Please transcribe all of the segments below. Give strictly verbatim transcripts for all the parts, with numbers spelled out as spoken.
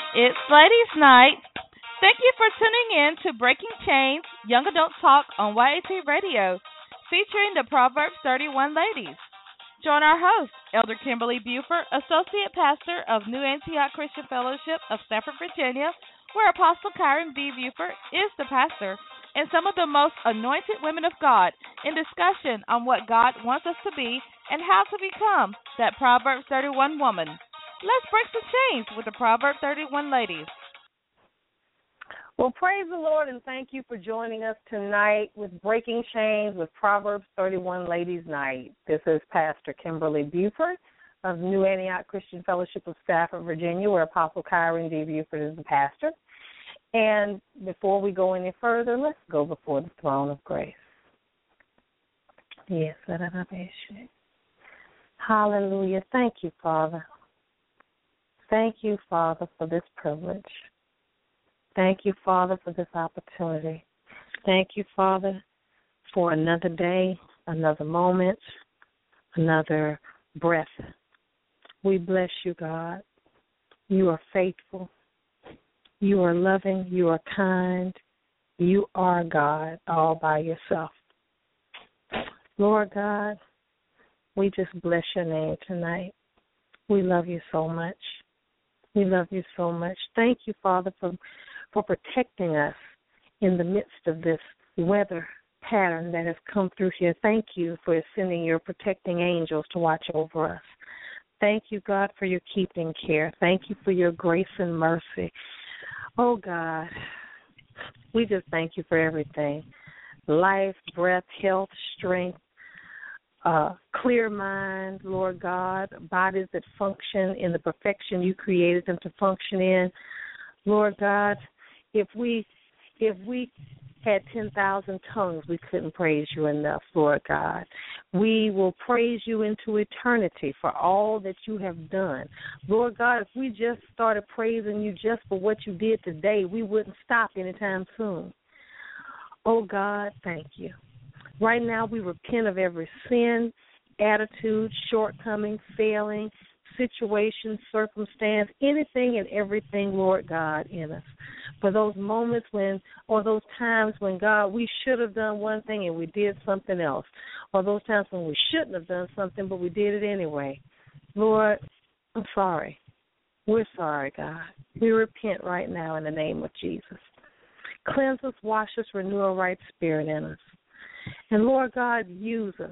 It's Ladies' Night. Thank you for tuning in to Breaking Chains Young Adult Talk on Y A T Radio, featuring the Proverbs thirty-one ladies. Join our host, Elder Kimberly Buford, Associate Pastor of New Antioch Christian Fellowship of Stafford, Virginia, where Apostle Kyron B. Buford is the pastor, and some of the most anointed women of God in discussion on what God wants us to be and how to become that Proverbs thirty-one woman. Let's break some chains with the Proverbs thirty-one ladies. Well, praise the Lord, and thank you for joining us tonight with Breaking Chains with Proverbs thirty-one Ladies Night. This is Pastor Kimberly Buford of New Antioch Christian Fellowship of Stafford, Virginia, where Apostle Kyron D. Buford is the pastor. And before we go any further, let's go before the throne of grace. Yes, hallelujah. Thank you, Father. Thank you, Father, for this privilege. Thank you, Father, for this opportunity. Thank you, Father, for another day, another moment, another breath. We bless you, God. You are faithful. You are loving. You are kind. You are God all by yourself. Lord God, we just bless your name tonight. We love you so much. We love you so much. Thank you, Father, for, for protecting us in the midst of this weather pattern that has come through here. Thank you for sending your protecting angels to watch over us. Thank you, God, for your keeping care. Thank you for your grace and mercy. Oh, God, we just thank you for everything. Life, breath, health, strength, uh, clear mind, Lord God, bodies that function in the perfection you created them to function in. Lord God, if we if we had ten thousand tongues, we couldn't praise you enough, Lord God. We will praise you into eternity for all that you have done. Lord God, if we just started praising you just for what you did today, we wouldn't stop anytime soon. Oh, God, thank you. Right now, we repent of every sin, attitude, shortcoming, failing, situation, circumstance, anything and everything, Lord God, in us. For those moments when, or those times when, God, we should have done one thing and we did something else, or those times when we shouldn't have done something but we did it anyway. Lord, I'm sorry. We're sorry, God. We repent right now in the name of Jesus. Cleanse us, wash us, renew a right spirit in us. And, Lord God, use us.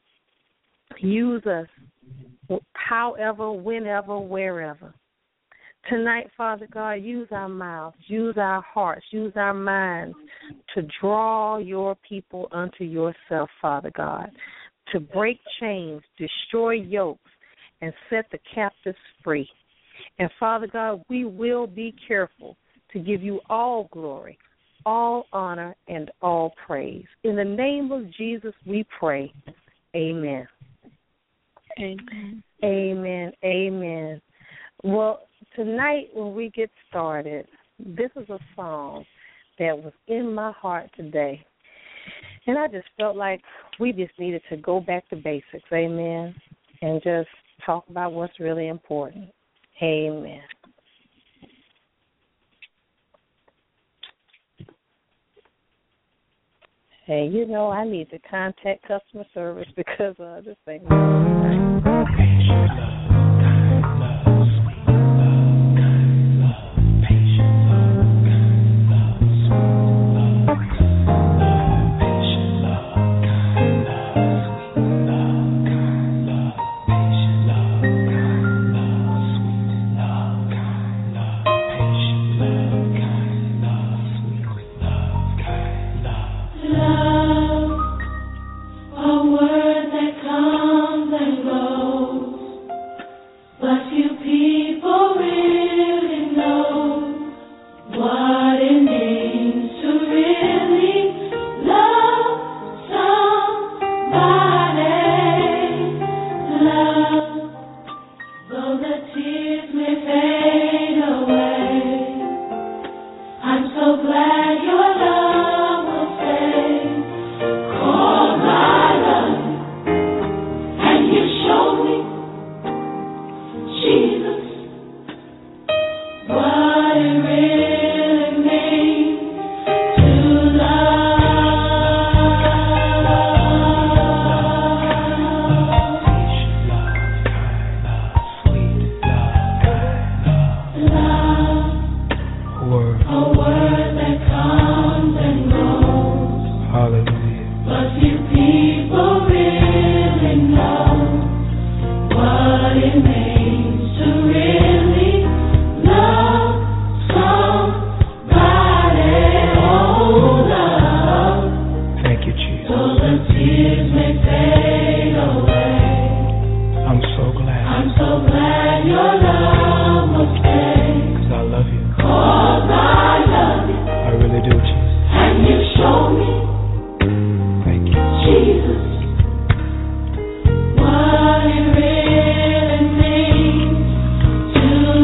Use us however, whenever, wherever. Tonight, Father God, use our mouths, use our hearts, use our minds to draw your people unto yourself, Father God, to break chains, destroy yokes, and set the captives free. And, Father God, we will be careful to give you all glory, all honor, and all praise. In the name of Jesus, we pray. Amen. Amen. Amen. Amen. Well, tonight when we get started, this is a song that was in my heart today. And I just felt like we just needed to go back to basics, amen, and just talk about what's really important. Amen. Hey, you know, I need to contact customer service because uh, this thing. Jesus, what Your love must stay. 'Cause I love you. 'Cause I love you. I really do, Jesus. And you show me, Thank you. Jesus, what it really means to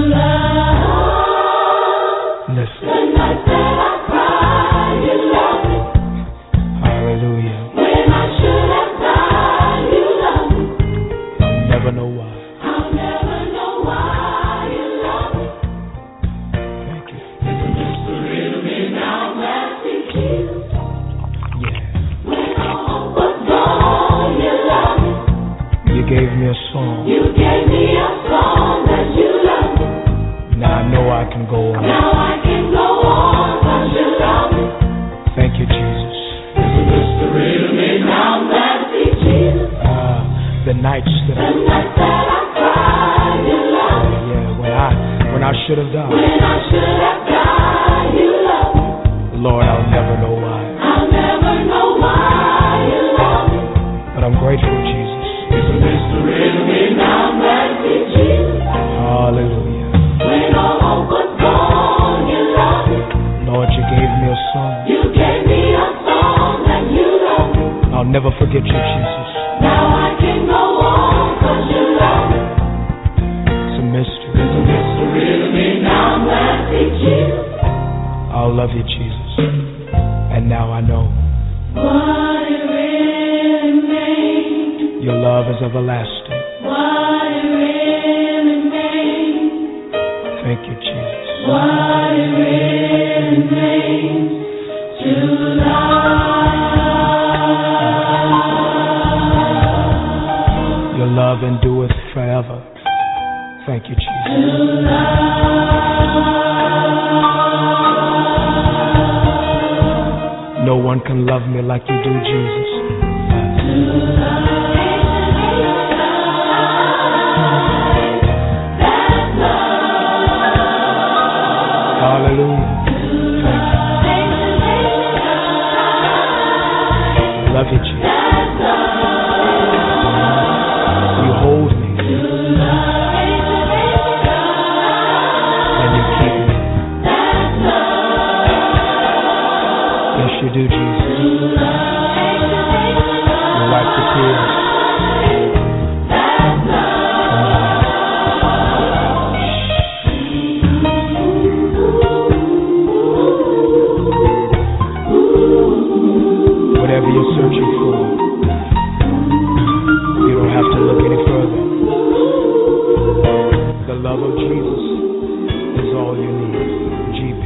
love. Listen. The night that I cried, you loved me. Hallelujah. When I should have died, you loved me. I'll never know why. I'll never know why you love me. Thank you. It's a mystery to me now that see Jesus. Yeah. When all hope was gone, you loved me. You gave me a song. You gave me a song that you love me. Now I know I can go on. Now I can go on 'cause you love me. Thank you, Jesus. It's a mystery to me now that see Jesus. Ah, the nights that The I, night that I cried, you love me. yeah, when I, when I should have died. When I should have died, you love me. Lord, I'll never know why. I'll never know why you love me. But I'm grateful, Jesus. It's a mystery to me now that see Jesus. Hallelujah. When all hope was gone, you loved me. Lord, you gave me a song. You gave me a song that you love me. I'll never forget you, Jesus. Now I can go on 'cause you love me. It's a mystery. It's a mystery to me now that see Jesus. I'll love you, Jesus. And now I know What it really means. your love is everlasting. What it really means. Thank you, Jesus. What it really means to love. Your love endureth forever. Thank you, Jesus. To love. No one can love me like you do, Jesus. Hallelujah. Thank you. I love you, Jesus. You hold me and you keep me. Yes, you do, Jesus. You wipe the tears from my eyes. Whatever you're searching for, you don't have to look any further. The love of Jesus is all you need. G P.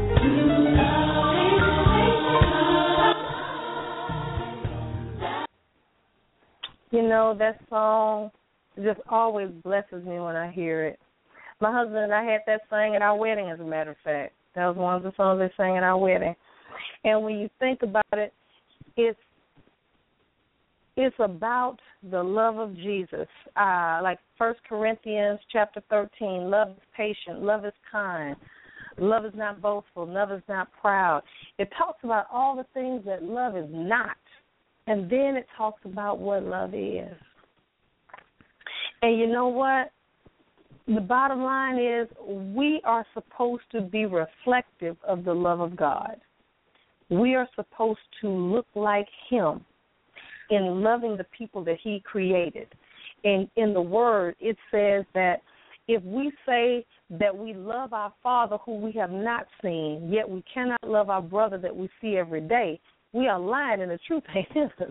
You know, that song just always blesses me when I hear it. My husband and I had that sang at our wedding, as a matter of fact. That was one of the songs they sang at our wedding. And when you think about it, it's it's about the love of Jesus. Uh, like First Corinthians chapter thirteen, love is patient, love is kind, love is not boastful, love is not proud. It talks about all the things that love is not. And then it talks about what love is. And you know what? The bottom line is we are supposed to be reflective of the love of God. We are supposed to look like Him in loving the people that He created. And in the Word, it says that if we say that we love our Father who we have not seen, yet we cannot love our brother that we see every day, we are lying and the truth ain't in us.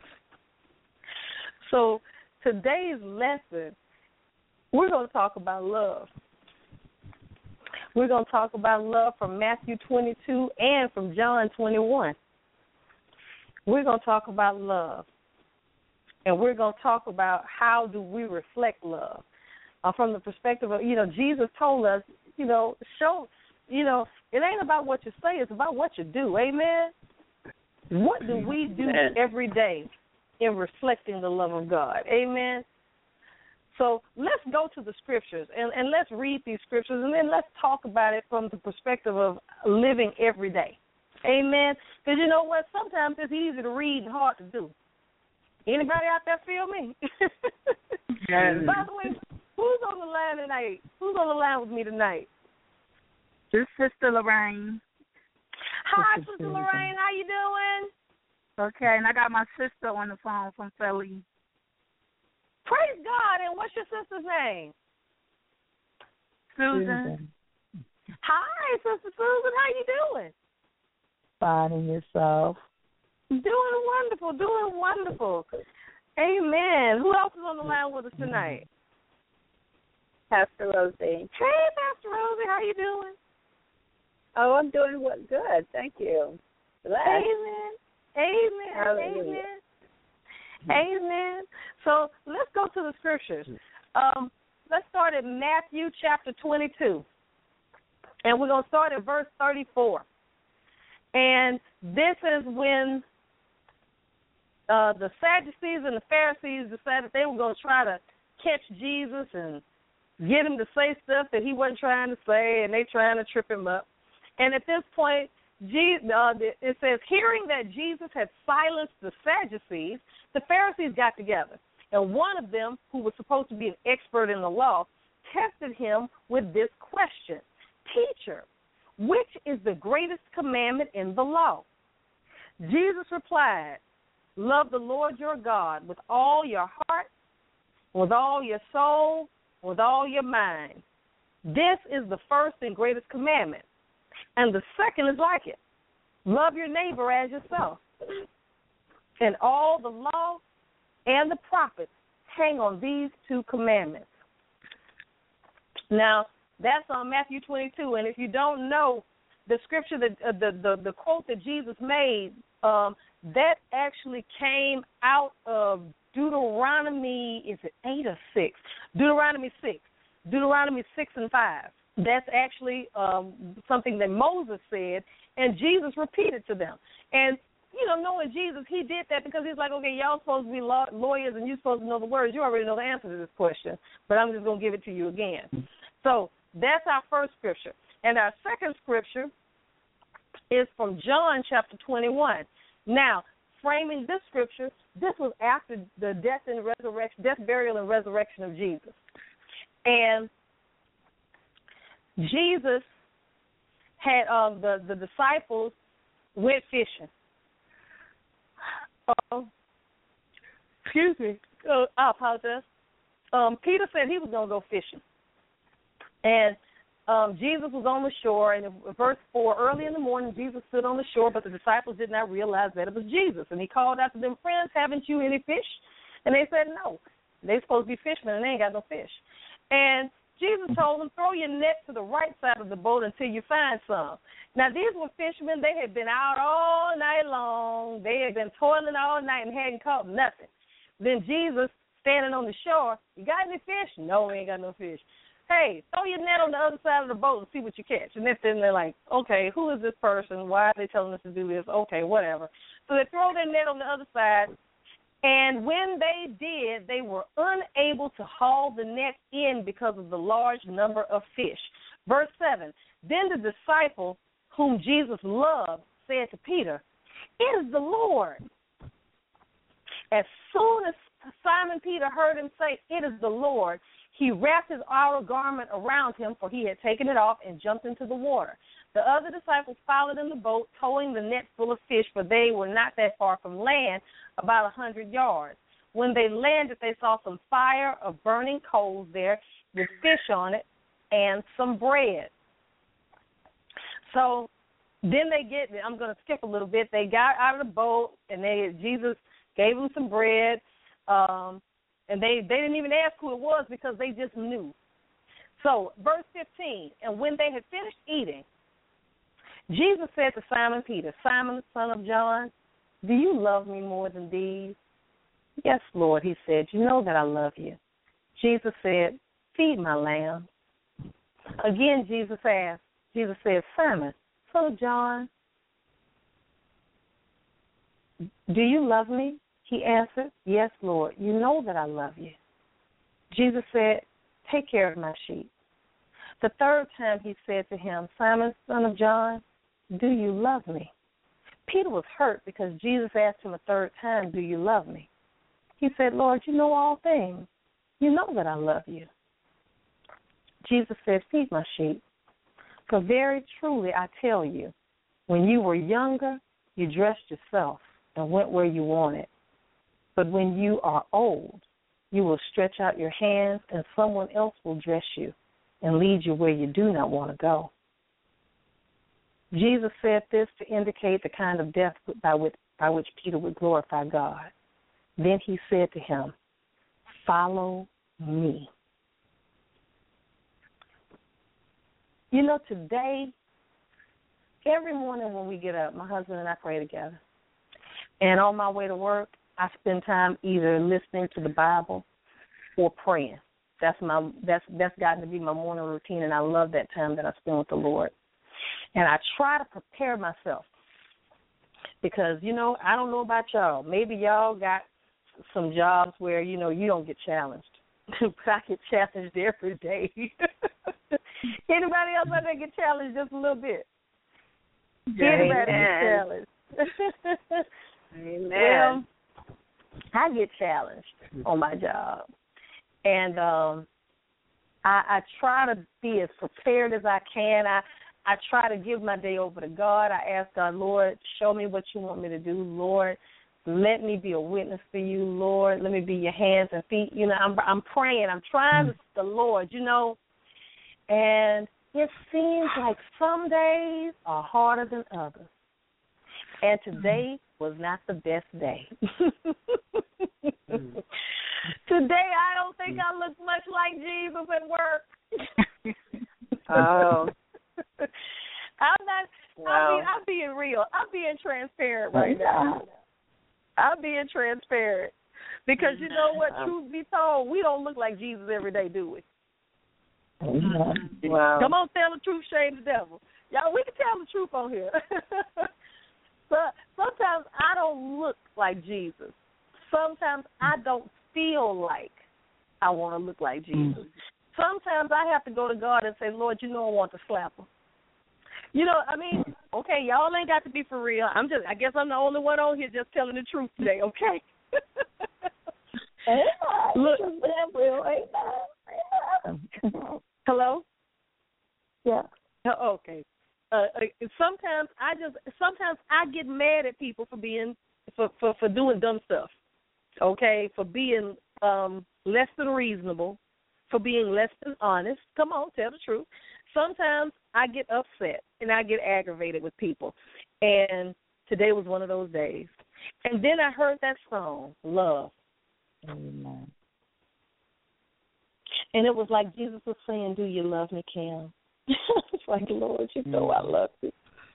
So today's lesson, we're going to talk about love. We're going to talk about love from Matthew twenty-two and from John twenty-one. We're going to talk about love. And we're going to talk about how do we reflect love. Uh, from the perspective of, you know, Jesus told us, you know, show, you know, it ain't about what you say, it's about what you do. Amen? What do we do every day in reflecting the love of God? Amen? So let's go to the scriptures, and, and let's read these scriptures, and then let's talk about it from the perspective of living every day. Amen? Because you know what? Sometimes it's easy to read and hard to do. Anybody out there feel me? Yes. By the way, Who's on the line tonight? Who's on the line with me tonight? This is Sister Lorraine. Hi, Sister Lorraine. How you doing? Okay, and I got my sister on the phone from Philly. Praise God. And what's your sister's name? Susan. Susan. Hi, Sister Susan. How you doing? Fine, and yourself? Doing wonderful. Doing wonderful. Amen. Who else is on the line with us tonight? Pastor Rosie. Hey, Pastor Rosie. How you doing? Oh, I'm doing what? Good. Thank you. Bless. Amen. Amen. Hallelujah. Amen. Amen. So let's go to the scriptures. Um, let's start at Matthew chapter twenty-two. And we're going to start at verse thirty-four. And this is when uh, the Sadducees and the Pharisees decided they were going to try to catch Jesus and get him to say stuff that he wasn't trying to say, and they trying to trip him up. And at this point, Jesus, uh, it says, hearing that Jesus had silenced the Sadducees, the Pharisees got together. And one of them, who was supposed to be an expert in the law, tested him with this question: Teacher, which is the greatest commandment in the law? Jesus replied, love the Lord your God with all your heart, with all your soul, with all your mind. This is the first and greatest commandment. And the second is like it. Love your neighbor as yourself. And all the law and the prophets hang on these two commandments. Now, that's on Matthew twenty-two. And if you don't know the scripture, that uh, the, the, the quote that Jesus made, um, that actually came out of Deuteronomy, is it eight or six? Deuteronomy six. Deuteronomy six and five. That's actually um, something that Moses said, and Jesus repeated to them. And, you know, knowing Jesus, he did that because he's like, okay, y'all supposed to be law- lawyers and you're supposed to know the words. You already know the answer to this question, but I'm just going to give it to you again. So that's our first scripture. And our second scripture is from John chapter twenty-one. Now, framing this scripture, this was after the death and resurrection, death, burial, and resurrection of Jesus. And Jesus had um, the, the disciples went fishing. Uh, excuse me. Uh, I apologize. Um, Peter said he was going to go fishing. And um, Jesus was on the shore. And in verse four, early in the morning, Jesus stood on the shore, but the disciples did not realize that it was Jesus. And he called out to them, friends, haven't you any fish? And they said, no. They're supposed to be fishermen, and they ain't got no fish. And Jesus told them, throw your net to the right side of the boat until you find some. Now, these were fishermen. They had been out all night long. They had been toiling all night and hadn't caught nothing. Then Jesus, standing on the shore, you got any fish? No, we ain't got no fish. Hey, throw your net on the other side of the boat and see what you catch. And then they're like, okay, who is this person? Why are they telling us to do this? Okay, whatever. So they throw their net on the other side. And when they did, they were unable to haul the net in because of the large number of fish. Verse seven, then the disciple whom Jesus loved said to Peter, it is the Lord. As soon as Simon Peter heard him say, it is the Lord, he wrapped his outer garment around him, for he had taken it off, and jumped into the water. The other disciples followed in the boat, towing the net full of fish, for they were not that far from land, about a hundred yards. When they landed, they saw some fire of burning coals there with fish on it and some bread. So then they get, I'm going to skip a little bit, they got out of the boat, and they Jesus gave them some bread, um, and they, they didn't even ask who it was because they just knew. So verse fifteen, and when they had finished eating, Jesus said to Simon Peter, Simon, son of John, do you love me more than these? Yes, Lord, he said, you know that I love you. Jesus said, feed my lambs. Again, Jesus asked, Jesus said, Simon, son of John, do you love me? He answered, yes, Lord, you know that I love you. Jesus said, take care of my sheep. The third time he said to him, Simon, son of John, do you love me? Peter was hurt because Jesus asked him a third time, do you love me? He said, Lord, you know all things. You know that I love you. Jesus said, feed my sheep. For very truly I tell you, when you were younger, you dressed yourself and went where you wanted. But when you are old, you will stretch out your hands and someone else will dress you and lead you where you do not want to go. Jesus said this to indicate the kind of death by which, by which Peter would glorify God. Then he said to him, follow me. You know, today, every morning when we get up, my husband and I pray together. And on my way to work, I spend time either listening to the Bible or praying. That's my that's that's gotten to be my morning routine, and I love that time that I spend with the Lord. And I try to prepare myself because, you know, I don't know about y'all. Maybe y'all got some jobs where, you know, you don't get challenged. But I get challenged every day. Anybody else out there get challenged just a little bit? Anybody get challenged? Amen. Well, I get challenged on my job. And um, I, I try to be as prepared as I can. I, I try to give my day over to God. I ask God, Lord, show me what you want me to do. Lord, let me be a witness for you. Lord, let me be your hands and feet. You know, I'm, I'm praying. I'm trying to the Lord, you know. And it seems like some days are harder than others. And today was not the best day. Today I don't think I look much like Jesus at work. Oh. I'm not, Wow. I'm, being, I'm being real. I'm being transparent right now. I'm being transparent. Because you know what, truth be told, we don't look like Jesus every day, do we? Wow. Come on, tell the truth, shame the devil. Y'all, we can tell the truth on here. But sometimes I don't look like Jesus. Sometimes I don't feel like I want to look like Jesus. Sometimes I have to go to God and say, Lord, you know I want to slap him. You know, I mean, okay, y'all ain't got to be for real. I'm just, I guess I'm the only one on here just telling the truth today, okay? Look, hello? Yeah. Oh, okay. Uh, sometimes I just, sometimes I get mad at people for being, for, for, for doing dumb stuff, okay, for being um, less than reasonable, for being less than honest. Come on, tell the truth. Sometimes I get upset and I get aggravated with people, and today was one of those days. And then I heard that song, Love. Amen. And it was like Jesus was saying, do you love me, Cam? It's like, Lord, you know I love you.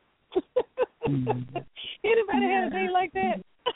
Anybody had a day like that?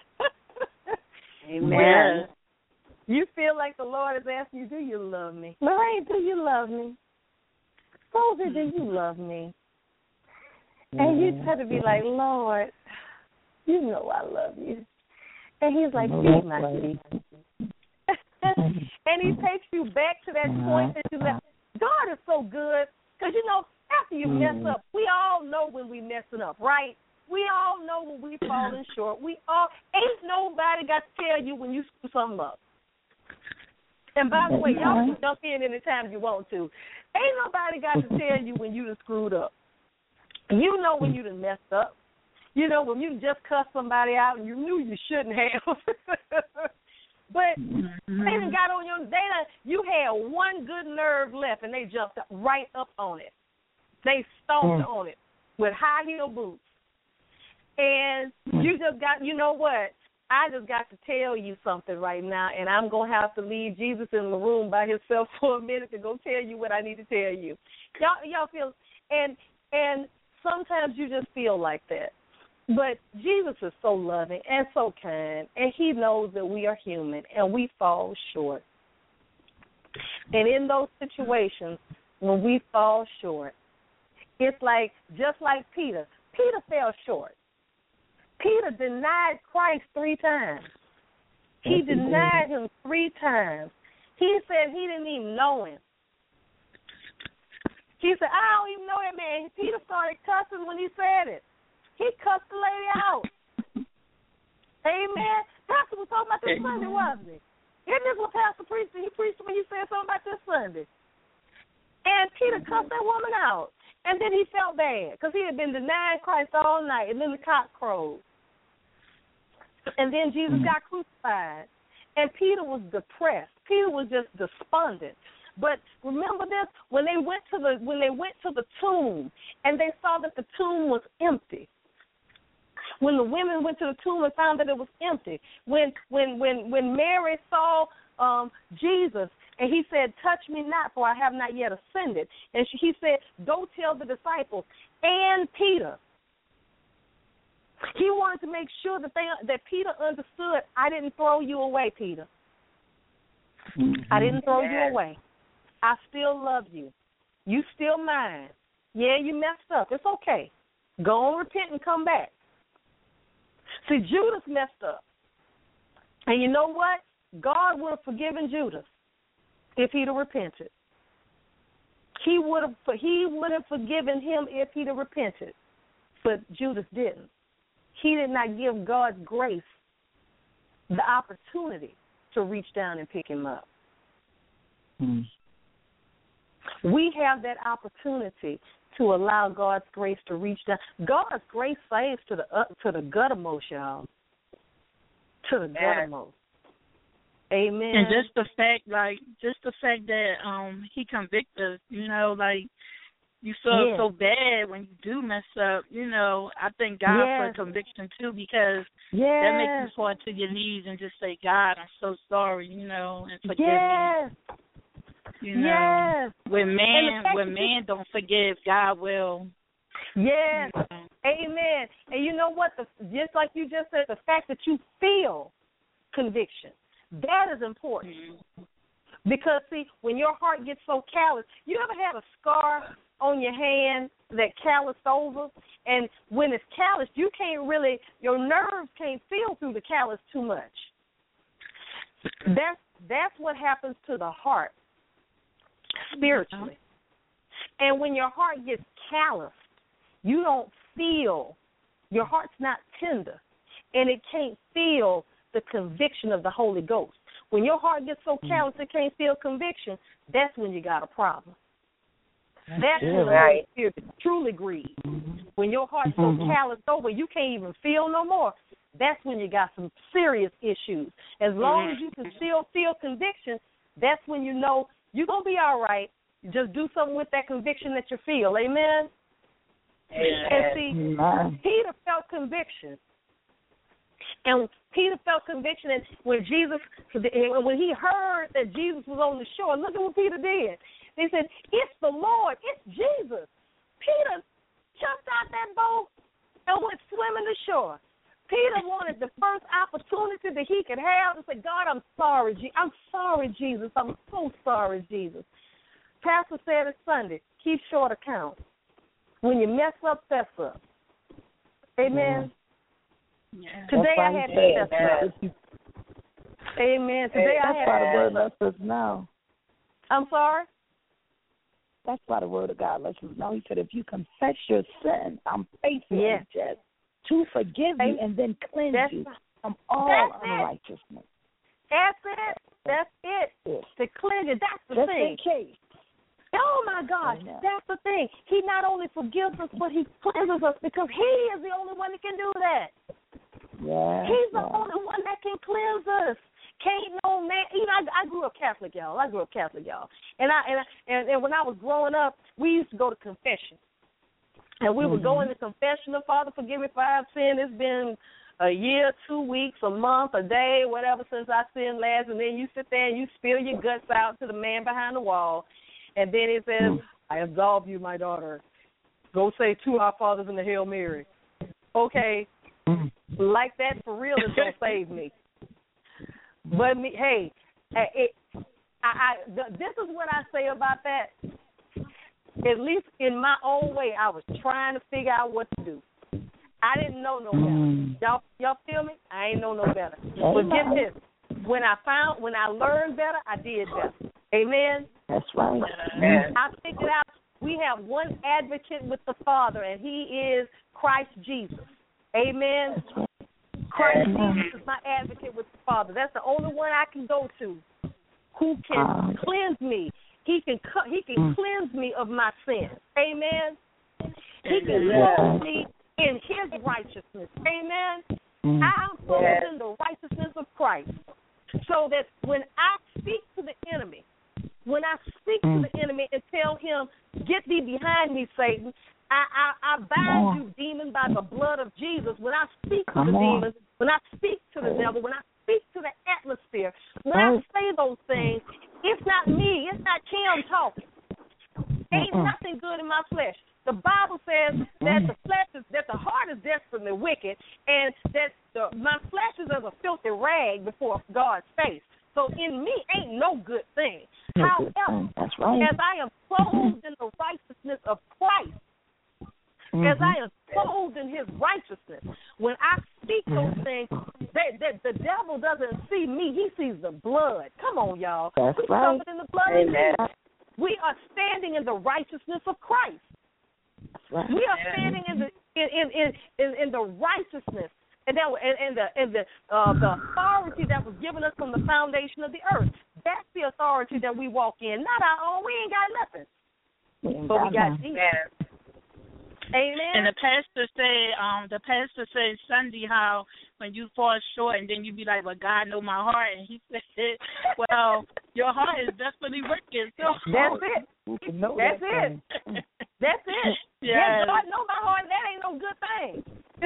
Amen. You feel like the Lord is asking you, do you love me? Lorraine, do you love me? Rosie, do you love me? And you try to be like, Lord, you know I love you. And he's like, feed my sheep. And he takes you back to that point that you left. God is so good. Because, you know, after you mess up, we all know when we messing up, right? We all know when we falling short. We all, ain't nobody got to tell you when you screw something up. And by the way, y'all can jump in anytime you want to. Ain't nobody got to tell you when you done screwed up. You know when you done messed up. You know when you just cussed somebody out and you knew you shouldn't have. But mm-hmm. they done got on your, they done, you had one good nerve left and they jumped right up on it. They stomped mm. on it with high heel boots. And mm. you just got, you know what? I just got to tell you something right now, and I'm going to have to leave Jesus in the room by himself for a minute to go tell you what I need to tell you. Y'all, y'all feel, and and sometimes you just feel like that. But Jesus is so loving and so kind, and he knows that we are human and we fall short. And in those situations, when we fall short, it's like, just like Peter. Peter fell short. Peter denied Christ three times. He denied him three times. He said he didn't even know him. He said, I don't even know that man. Peter started cussing when he said it. He cussed the lady out. Amen. Pastor was talking about this Sunday, wasn't he? Isn't this what Pastor preached? He preached when he said something about this Sunday. And Peter cussed that woman out. And then he felt bad because he had been denying Christ all night, and then the cock crowed. And then Jesus mm-hmm. got crucified. And Peter was depressed. Peter was just despondent. But remember this, when they went to the when they went to the tomb and they saw that the tomb was empty. When the women went to the tomb and found that it was empty. When when when when Mary saw um, Jesus and he said, "Touch me not, for I have not yet ascended." And she, he said, "Go tell the disciples and Peter." He wanted to make sure that they that Peter understood, I didn't throw you away, Peter. Mm-hmm. I didn't throw yes. you away. I still love you. You still mine. Yeah, you messed up. It's okay. Go on, repent, and come back. See, Judas messed up. And you know what? God would have forgiven Judas if he'd have repented. He would have he would have forgiven him if he'd have repented. But Judas didn't. He did not give God's grace the opportunity to reach down and pick him up. Mm. We have that opportunity to allow God's grace to reach down. God's grace saves to the uh, to the guttermost, y'all. To the guttermost. Amen. And just the fact, like, just the fact that um he convicted us, you know, like, you feel yes. so bad when you do mess up, you know. I thank God yes. for conviction, too, because yes. that makes you fall to your knees and just say, God, I'm so sorry, you know, and forgive yes. me. You know, yes. when man when man don't forgive, God will. Yes. You know. Amen. And you know what? The, just like you just said, the fact that you feel conviction, that is important. Mm-hmm. Because, see, when your heart gets so callous, you ever had a scar on your hand that calloused over? And when it's calloused, you can't really, your nerves can't feel through the callus too much. That's, that's what happens to the heart spiritually. And when your heart gets calloused, you don't feel, your heart's not tender, and it can't feel the conviction of the Holy Ghost. When your heart gets so callous it can't feel conviction, that's when you got a problem. That's when the Holy Spirit truly grieves. When your heart's so calloused over, you can't even feel no more, that's when you got some serious issues. As long as you can still feel conviction, that's when you know you're going to be all right. Just do something with that conviction that you feel. Amen? Amen. And see, Amen. Peter felt conviction. And Peter felt conviction, and when Jesus, when he heard that Jesus was on the shore, look at what Peter did. They said, "It's the Lord, it's Jesus." Peter jumped out that boat and went swimming to shore. Peter wanted the first opportunity that he could have to say, "God, I'm sorry, Je- I'm sorry, Jesus. I'm so sorry, Jesus." Pastor said it Sunday, keep short account. When you mess up, fess up. Amen. Yeah. Today I had to fess up. Amen. Today hey, I had to to word lets us know. I'm sorry? That's why the word of God lets us know. He said, if you confess your sin, I'm faithful yes. and just to forgive you and then cleanse that's, you from all unrighteousness. That's it. That's it. Yes. To cleanse you. That's the Just thing. in case. Oh, my gosh. That's the thing. He not only forgives us, but he cleanses us because he is the only one that can do that. Yeah, He's the yeah. only one that can cleanse us. Can't no man. You know, I, I grew up Catholic, y'all. I grew up Catholic, y'all. And I and, I, and and when I was growing up, we used to go to confession, and we mm-hmm. would go into confession. Father, forgive me for I've sinned. It's been a year, two weeks, a month, a day, whatever since I sinned last. And then you sit there and you spill your guts out to the man behind the wall, and then it says, mm-hmm. "I absolve you, my daughter. Go say two Our Fathers in the Hail Mary." Okay. Mm-hmm. Like that for real is gonna save me. But me, hey, it, I, I, this is what I say about that. At least in my own way, I was trying to figure out what to do. I didn't know no better. Mm. Y'all, y'all feel me? I ain't know no better. But get this: when I found, when I learned better, I did better. Amen. That's right. I figured out we have one advocate with the Father, and He is Christ Jesus. Amen. Christ Jesus is my advocate with the Father. That's the only one I can go to who can uh, cleanse me He can cu- he can mm. cleanse me of my sins. Amen. He can yeah. clothe me in his righteousness. Amen. Mm. I'm clothed yeah. in the righteousness of Christ. So that when I speak to the enemy, when I speak mm. to the enemy and tell him, get thee behind me, Satan, I, I, I bind you, demon, by the blood of Jesus. When I speak to Come the on. demons, when I speak to the devil, when I speak to the atmosphere, when I say those things, it's not me, it's not Kim talking. Ain't nothing good in my flesh. The Bible says that the flesh is, that the heart is desperately wicked, and that the, my flesh is as a filthy rag before God's face. So in me ain't no good thing. No However, good thing. That's right. as I am clothed in the righteousness of Christ, mm-hmm. as I am clothed in his righteousness, when I speak those things, that, that the devil doesn't see me, he sees the blood. Come on, y'all. That's We're right. covered in the blood Amen. of Jesus. We are standing in the righteousness of Christ. Right. We are standing in the in in in, in, in the righteousness and that and, and the and the uh, the authority that was given us from the foundation of the earth. That's the authority that we walk in, not our own. We ain't got nothing, we ain't but got we got nothing. Jesus. Amen. And the pastor said, um, the pastor said Sunday how when you fall short and then you be like, well, God know my heart, and he said, well, your heart is desperately working. So that's it. That's that it. That's it. Yes. Yeah, God know my heart. That ain't no good thing.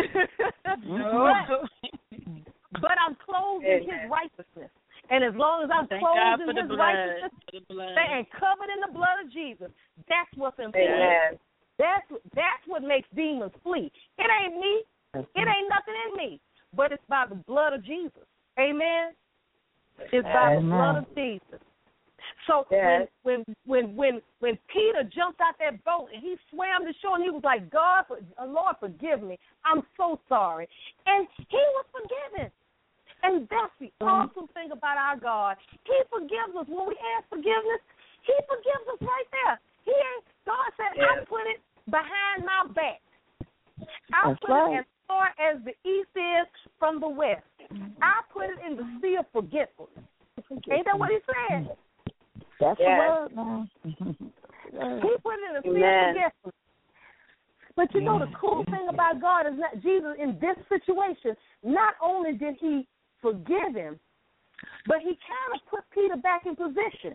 No. but, but I'm clothed in his righteousness. And as long as I'm Thank clothed God in his blood. righteousness and covered in the blood of Jesus, that's what's important. Amen. That's that's what makes demons flee. It ain't me. It ain't nothing in me. But it's by the blood of Jesus. Amen. It's by Amen. the blood of Jesus. So yes. when, when when when when Peter jumped out that boat and he swam to shore and he was like, God, Lord, forgive me. I'm so sorry. And he was forgiven. And that's the awesome thing about our God. He forgives us. When we ask forgiveness, he forgives us right there. He ain't, God said, yes. I put it behind my back. I That's put right. it as far as the east is from the west. I put it in the sea of forgetfulness. Ain't that what he said? That's yes. the word, man. He put it in the sea Amen. of forgetfulness. But you know the cool thing about God is that Jesus, in this situation, not only did he forgive him, but he kind of put Peter back in position.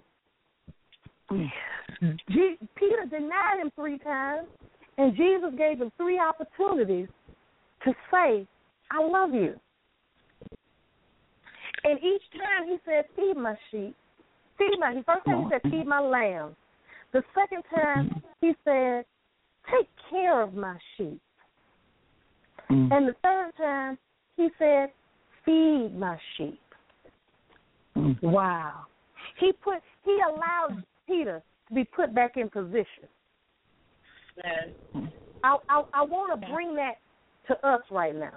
G- Peter denied him three times, and Jesus gave him three opportunities to say, I love you. And each time he said, feed my sheep. Feed my sheep. First time he said, feed my lambs. The second time he said, take care of my sheep. Mm. And the third time he said, feed my sheep. Mm. Wow. He put he allowed Peter to be put back in position. I I, I want to bring that to us right now.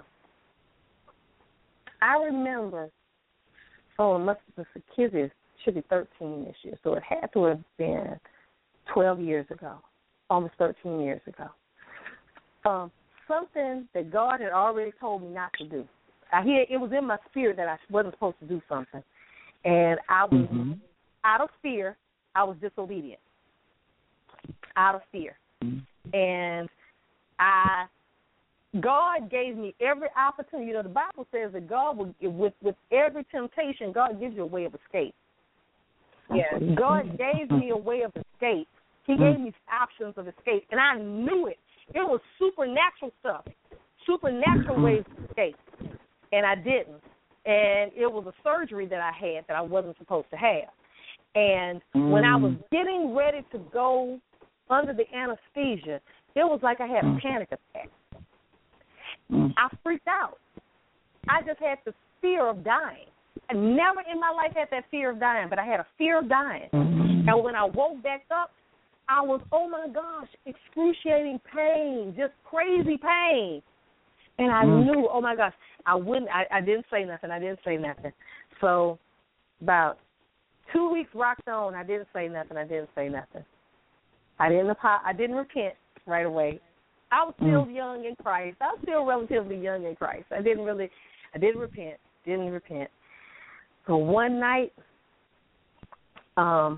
I remember, oh, it must have been kids is should be thirteen this year, so it had to have been twelve years ago, almost thirteen years ago. Um, something that God had already told me not to do. I hear it was in my spirit that I wasn't supposed to do something, and I was mm-hmm. out of fear. I was disobedient. Out of fear, mm-hmm. and I. God gave me every opportunity. You know, the Bible says that God will, with with every temptation, God gives you a way of escape. Yeah, God gave me a way of escape. He gave me options of escape, and I knew it. It was supernatural stuff, supernatural ways to escape, and I didn't. And it was a surgery that I had that I wasn't supposed to have. And mm. when I was getting ready to go under the anesthesia, it was like I had a panic attack. Mm. I freaked out. I just had the fear of dying. I never in my life had that fear of dying, but I had a fear of dying. Mm-hmm. And when I woke back up, I was, oh, my gosh, excruciating pain, just crazy pain. And I mm. knew, oh, my gosh, I wouldn't, I, I didn't say nothing. I didn't say nothing. So about two weeks rocked on, I didn't say nothing. I didn't say nothing. I didn't, I didn't repent right away. I was still mm. young in Christ. I was still relatively young in Christ. I didn't really, I didn't repent, didn't repent. So one night, um,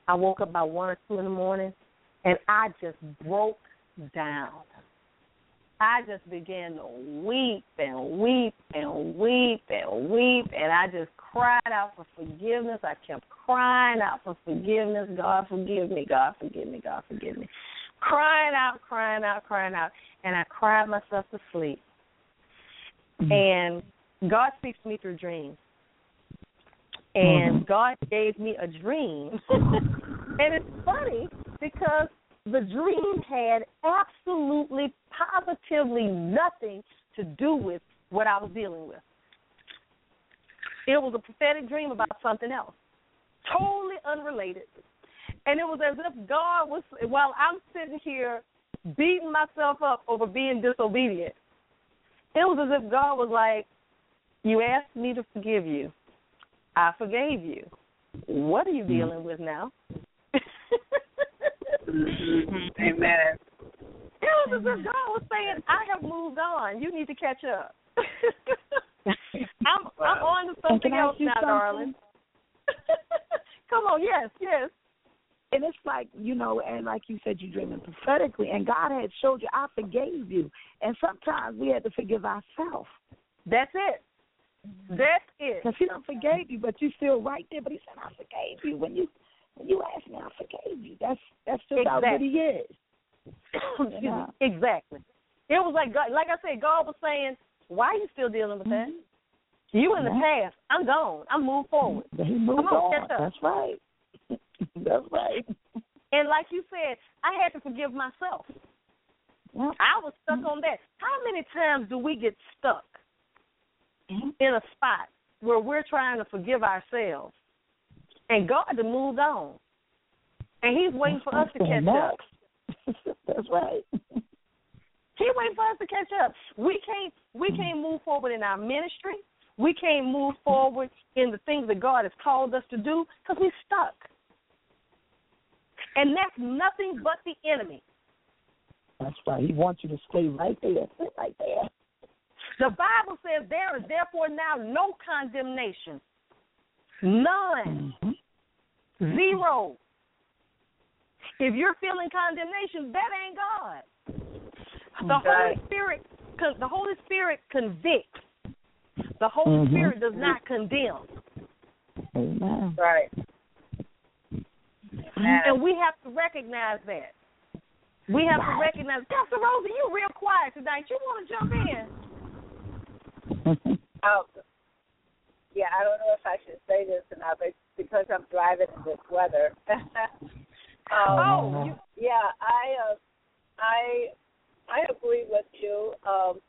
I woke up about one or two in the morning, and I just broke down. I just began to weep and weep and weep and weep, and I just cried out for forgiveness. I kept crying out for forgiveness. God, forgive me. God, forgive me. God, forgive me. Crying out, crying out, crying out, and I cried myself to sleep. Mm-hmm. And God speaks to me through dreams. And mm-hmm. God gave me a dream. And it's funny because the dream had absolutely, positively nothing to do with what I was dealing with. It was a prophetic dream about something else, totally unrelated. And it was as if God was, while I'm sitting here beating myself up over being disobedient, it was as if God was like, you asked me to forgive you. I forgave you. What are you dealing with now? Amen. It was as if God was saying, I have moved on. You need to catch up. I'm, I'm on to something else now, something? darling. Come on, yes, yes. And it's like, you know, and like you said, you're dreaming prophetically, and God had showed you, I forgave you. And sometimes we had to forgive ourselves. That's it. That's it. Because he done forgave you, but you still right there. But he said, I forgave you. When you when you asked me, I forgave you. That's that's just exactly. how good he is. Yeah. Exactly. It was like, God, like I said, God was saying, why are you still dealing with that? Mm-hmm. You in the yeah. past. I'm gone. I'm moved forward. He moved on. That's right. That's right. And like you said, I had to forgive myself. Yeah. I was stuck mm-hmm. on that. How many times do we get stuck mm-hmm. in a spot where we're trying to forgive ourselves and God has moved on, and he's waiting for us to catch up? That's right. He's waiting for us to catch up. We can't we can't move forward in our ministry. We can't move forward in the things that God has called us to do because we're stuck. And that's nothing but the enemy. That's right. He wants you to stay right there. Stay right there. The Bible says there is therefore now no condemnation. None. Mm-hmm. Zero. If you're feeling condemnation, that ain't God. The Holy Spirit, the Holy Spirit convicts. The Holy mm-hmm. Spirit does not condemn. Amen. Right. Amen. And we have to recognize that. We have to recognize. Pastor Rosie, you real quiet tonight. You want to jump in? Oh, yeah, I don't know if I should say this or not, but because I'm driving in this weather. um, oh, you, yeah, I, uh, I, I agree with you. Um,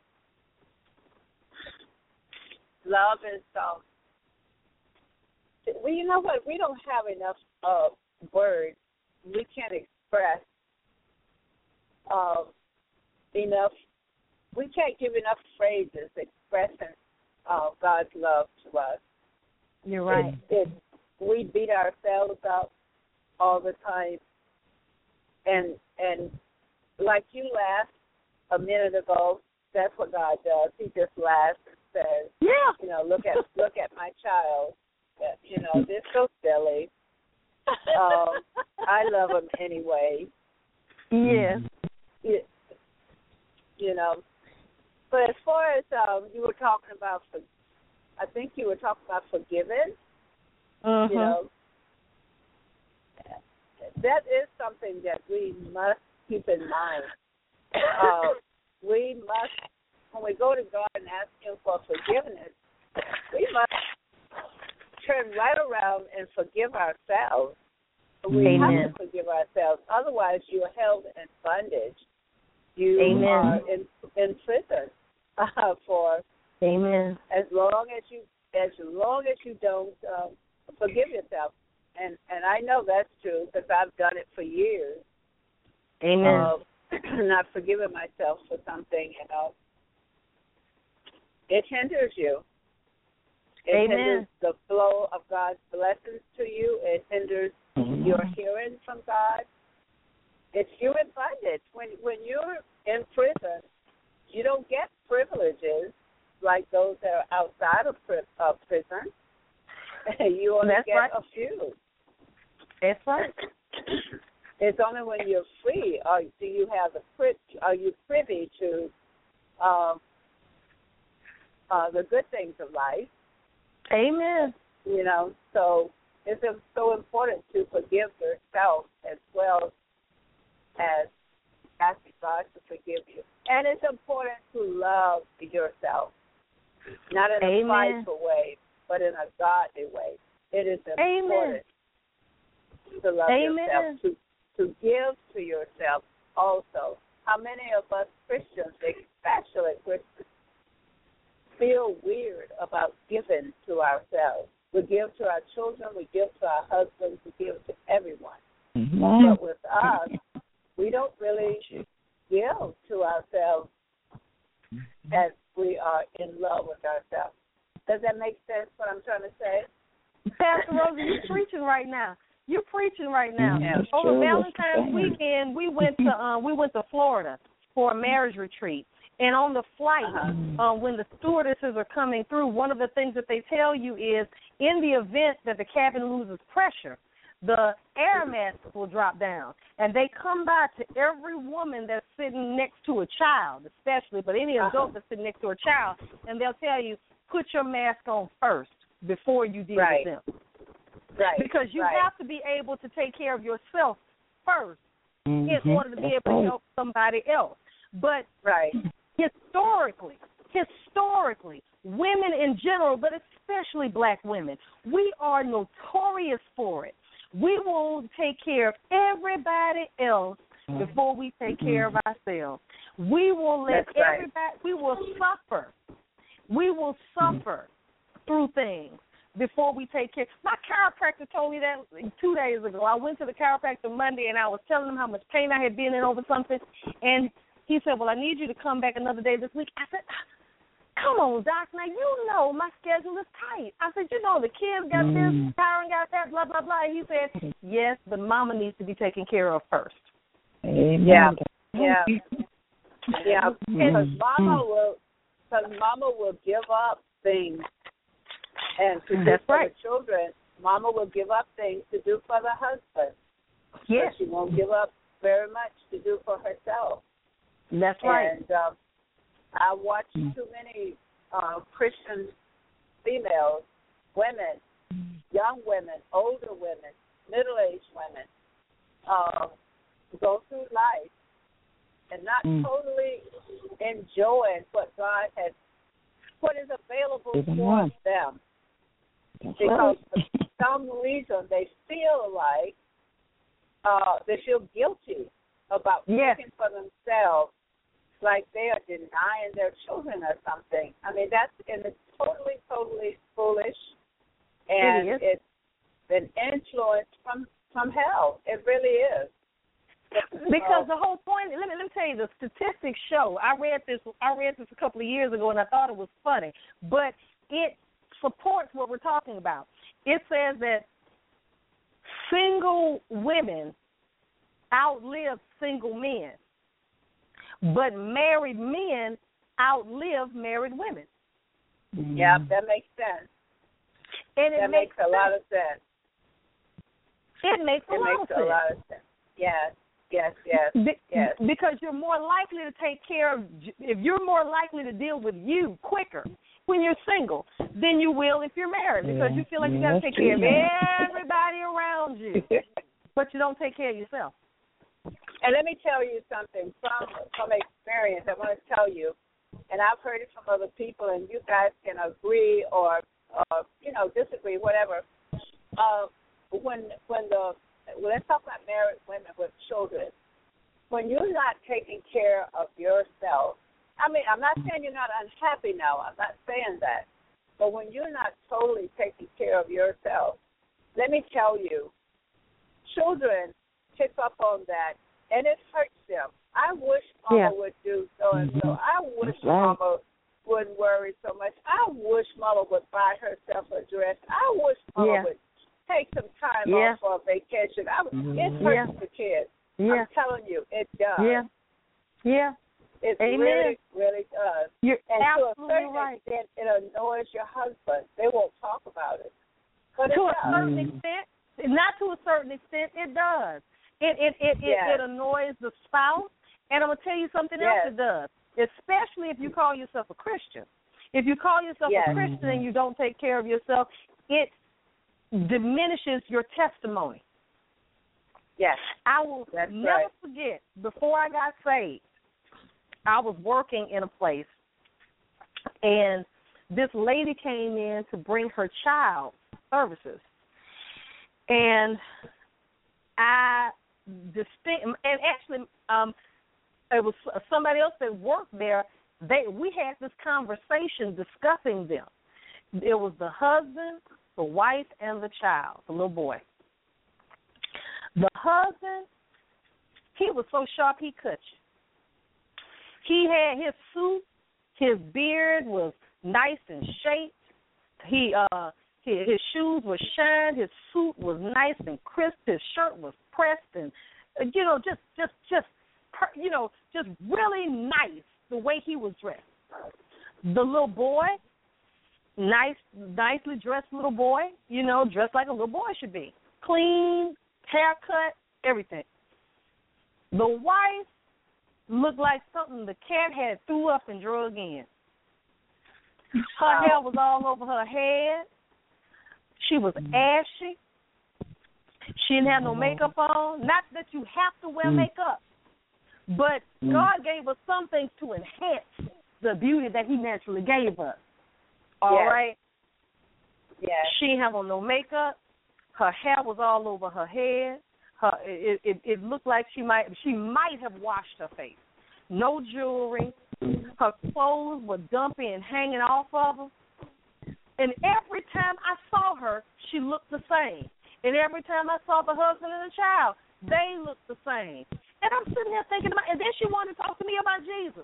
love is, um, well, you know what? We don't have enough uh, words. We can't express uh, enough. We can't give enough phrases expressing uh, God's love to us. You're right. It, it, we beat ourselves up all the time, and and like you laughed a minute ago, that's what God does. He just laughs and says, "Yeah, you know, look at look at my child. You know, they're so silly. Um, I love them anyway." Yes. It, you know, but as far as um, you were talking about, for, I think you were talking about forgiving. Uh-huh. You know, that is something that we must keep in mind. Uh, we must, when we go to God and ask Him for forgiveness, we must turn right around and forgive ourselves. We Amen. have to forgive ourselves. Otherwise, you are held in bondage. You Amen. are in, in prison uh, for Amen. as long as you as long as you don't um, forgive yourself. And and I know that's true because I've done it for years. Amen. Uh, not forgiving myself for something, you know. It hinders you. It Amen. hinders the flow of God's blessings to you. It hinders mm-hmm. your hearing from God. It's you in bondage. When when you're in prison, you don't get privileges like those that are outside of pri- uh, prison. You only That's get right. a few. That's right. It's only when you're free, or do you have the pri- are you privy to um, uh, the good things of life? Amen. You know, so it's so important to forgive yourself as well as asking God to forgive you. And it's important to love yourself, not in Amen. a prideful way, but in a godly way. It is important Amen. to love Amen. yourself, to, to give to yourself also. How many of us Christians, especially Christians, feel weird about giving to ourselves? We give to our children, we give to our husbands, we give to everyone. Mm-hmm. But with us, we don't really give to ourselves as we are in love with ourselves. Does that make sense, what I'm trying to say? Pastor Rosie, you're preaching right now. You're preaching right now. Yeah, Over Valentine's weekend, we went to um, we went to Florida for a marriage retreat. And on the flight, uh-huh. um, when the stewardesses are coming through, one of the things that they tell you is in the event that the cabin loses pressure, the air masks will drop down. And they come by to every woman that's sitting next to a child, especially, but any adult uh-huh. that's sitting next to a child, and they'll tell you, put your mask on first before you deal right. with them. Right. Because you right. have to be able to take care of yourself first mm-hmm. in order to be able to help somebody else. But right. historically, historically, women in general, but especially black women, we are notorious for it. We will take care of everybody else before we take care of ourselves. We will let That's right. everybody, we will suffer. We will suffer through things before we take care. My chiropractor told me that two days ago. I went to the chiropractor Monday, and I was telling him how much pain I had been in over something, and he said, well, I need you to come back another day this week. I said, come on, Doc, now you know my schedule is tight. I said, you know, the kids got this, Tyron got that, blah, blah, blah. And he said, yes, but Mama needs to be taken care of first. Amen. Yeah, yeah, yeah, because Mama will, because Mama will give up things and to do That's for right. the children. Mama will give up things to do for the husband. Yes. But she won't give up very much to do for herself. That's right. And um, I watch too many uh, Christian females, women, young women, older women, middle-aged women, uh, go through life and not mm. totally enjoying what God has, what is available Even for one. them. That's Because right. for some reason they feel like uh, they feel guilty about yes. cooking for themselves, like they are denying their children or something. I mean, that's and it's totally, totally foolish, and it is. it's been influenced from from hell. It really is. Because the whole point, let me let me tell you, the statistics show. I read this. I read this a couple of years ago, and I thought it was funny, but it supports what we're talking about. It says that single women outlive single men, but married men outlive married women. Yeah, that makes sense. And it that makes, makes a sense. lot of sense. It makes a it lot makes of sense. a lot of sense. Yes, yes, yes, Be- yes. Because you're more likely to take care of, if you're more likely to deal with you quicker when you're single than you will if you're married, because yeah. you feel like yeah, you got to take care of true. everybody around you, but you don't take care of yourself. And let me tell you something from from experience. I want to tell you, and I've heard it from other people, and you guys can agree or, or you know, disagree, whatever. Uh, when when the well, let's talk about married women with children. When you're not taking care of yourself, I mean, I'm not saying you're not unhappy now. I'm not saying that. But when you're not totally taking care of yourself, let me tell you, children pick up on that, and it hurts them. I wish Mama yeah. would do so and so. I wish That's right. Mama wouldn't worry so much. I wish Mama would buy herself a dress. I wish Mama yeah. would take some time yeah. off for a vacation. I, it hurts yeah. the kids. Yeah. I'm telling you, it does. Yeah. Yeah. It Amen. really, really does. You're and absolutely to a certain right. extent, it annoys your husband. They won't talk about it. But to it a does. certain extent, Not to a certain extent, it does. It it it, yes. it, it annoys the spouse, and I'm gonna tell you something yes. else it does. Especially if you call yourself a Christian. If you call yourself yes. a Christian and you don't take care of yourself, it diminishes your testimony. Yes. I will That's never right. forget, before I got saved, I was working in a place, and this lady came in to bring her child services. And I distinct, and actually, um, it was somebody else that worked there. They we had this conversation discussing them. It was the husband, the wife, and the child, the little boy. The husband, he was so sharp he cut you. He had his suit, his beard was nice and shaped. He uh his, his shoes were shined. His suit was nice and crisp. His shirt was pressed, and uh, you know, just just just you know, just really nice the way he was dressed. The little boy, nice, nicely dressed little boy, you know, dressed like a little boy should be, clean, haircut, everything. The wife looked like something the cat had threw up and drug in. Her hair was all over her head. She was ashy. She didn't have no makeup on. Not that you have to wear makeup, but God gave us some things to enhance the beauty that He naturally gave us. All yes. right? Yes. She didn't have on no makeup. Her hair was all over her head. Her, it, it, it looked like she might she might have washed her face. No jewelry. Her clothes were dumpy and hanging off of her. And every time I saw her, she looked the same. And every time I saw the husband and the child, they looked the same. And I'm sitting there thinking about, and then she wanted to talk to me about Jesus.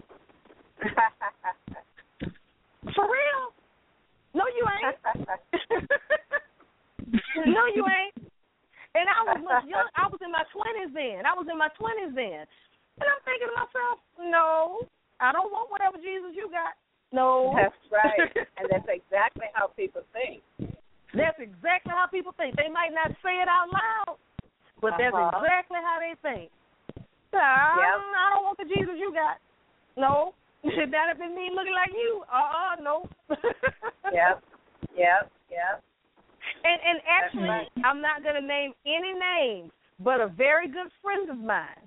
For real? No, you ain't. No, you ain't. And I was much young. I was in my twenties then. I was in my twenties then. And I'm thinking to myself, no, I don't want whatever Jesus you got. No. That's right. And that's exactly how people think. That's exactly how people think. They might not say it out loud, but that's uh-huh. exactly how they think. I, yep. I don't want the Jesus you got. No. That'd been me looking like you. Uh-uh, no. Yep, yep, yep. And, and actually, right. I'm not going to name any names, but a very good friend of mine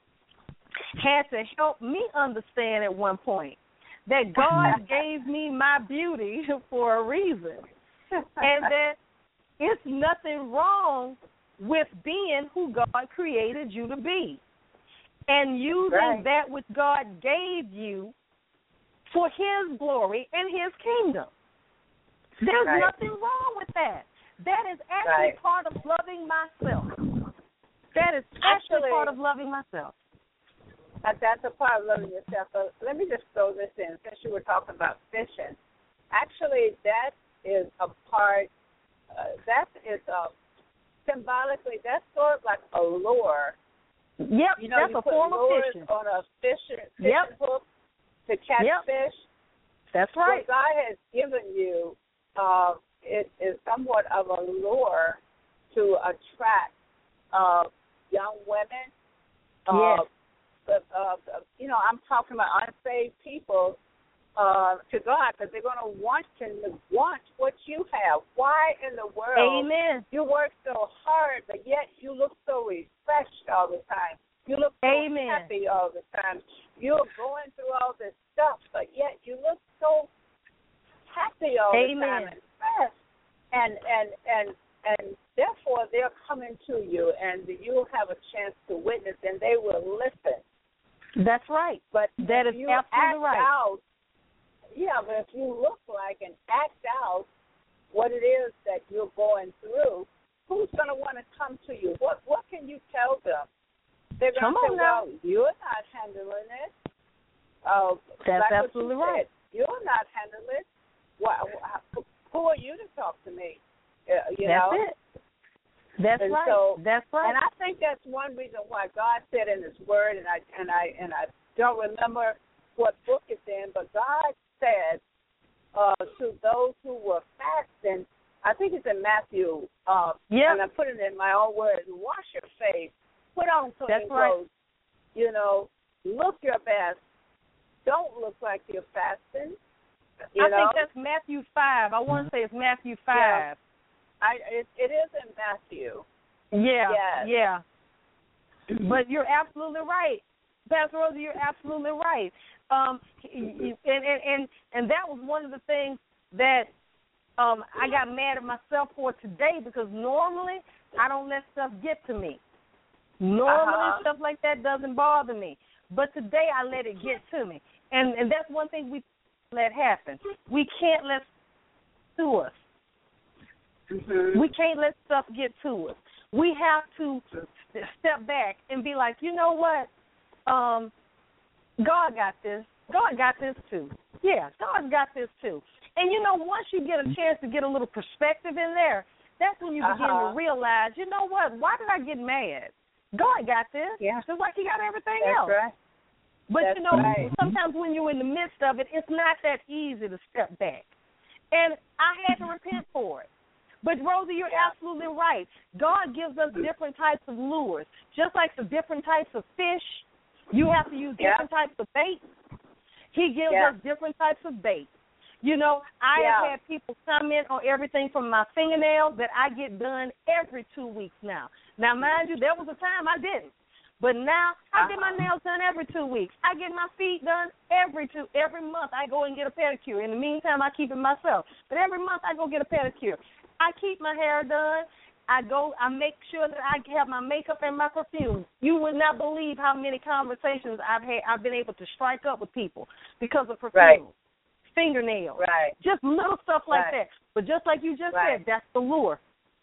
had to help me understand at one point that God gave me my beauty for a reason, and that it's nothing wrong with being who God created you to be and using right. that which God gave you for His glory and His kingdom. There's right. nothing wrong with that. That is actually right. part of loving myself. That is actually, actually part of loving myself. That's a part of loving yourself. But let me just throw this in, since you were talking about fishing. Actually, that is a part, uh, that is a, symbolically, that's sort of like a lure. Yep, you know, that's you a put form of lures fishing. on a fishing, fishing yep. hook to catch yep. fish. That's right. What God has given you uh, it is somewhat of a lure to attract uh, young women. Uh, yes. Uh, uh, you know, I'm talking about unsaved people uh, to God, because they're going to want to want what you have. Why in the world? Amen. You work so hard, but yet you look so refreshed all the time. You look so Amen. happy all the time. You're going through all this stuff, but yet you look so happy all Amen. the time and fresh. And and and and therefore they're coming to you, and you'll have a chance to witness, and they will listen. That's right. But that if is you absolutely act right. Out, yeah, but if you look like and act out what it is that you're going through, who's going to want to come to you? What what can you tell them? They're going to say, well, you're not handling it. Uh, That's like absolutely what you right. said. You're not handling it. Why, who are you to talk to me? Uh, you That's know? it. That's and right. So, That's right. And I think that's one reason why God said in His Word, and I and I and I don't remember what book it's in, but God said uh, to those who were fasting, I think it's in Matthew. Uh, yeah. And I put it in my own words. Wash your face. Put on clean That's clothes. Right. You know, look your best. Don't look like you're fasting. You I know? think that's Matthew five. I want to say it's Matthew five. Yeah. I it, it is in Matthew. Yeah. Yes. Yeah. But you're absolutely right, Pastor Rosie. You're absolutely right. Um, and and and and that was one of the things that um I got mad at myself for today, because normally I don't let stuff get to me. Normally uh-huh. stuff like that doesn't bother me, but today I let it get to me, and and that's one thing we let happen. We can't let to us. Mm-hmm. We can't let stuff get to us. We have to step back and be like, you know what? Um, God got this. God got this too. Yeah, God got this too. And, you know, once you get a chance to get a little perspective in there, that's when you begin uh-huh. to realize, you know what? Why did I get mad? God got this. Yeah. Just like he got everything that's else. Right. But, that's you know, right. sometimes when you're in the midst of it, it's not that easy to step back. And I had to repent for it. But, Rosie, you're yeah. absolutely right. God gives us different types of lures. Just like the different types of fish, you have to use different yeah. types of bait. He gives yeah. us different types of bait. You know, I yeah. have had people comment on everything from my fingernails that I get done every two weeks now. Now, mind you, there was a time I didn't. But now I get my nails done every two weeks. I get my feet done every two every month. I go and get a pedicure. In the meantime, I keep it myself. But every month I go get a pedicure. I keep my hair done. I go. I make sure that I have my makeup and my perfume. You would not believe how many conversations I've had. I've been able to strike up with people because of perfume, right. fingernails, right. just little stuff like right. that. But just like you just right. said, that's the lure.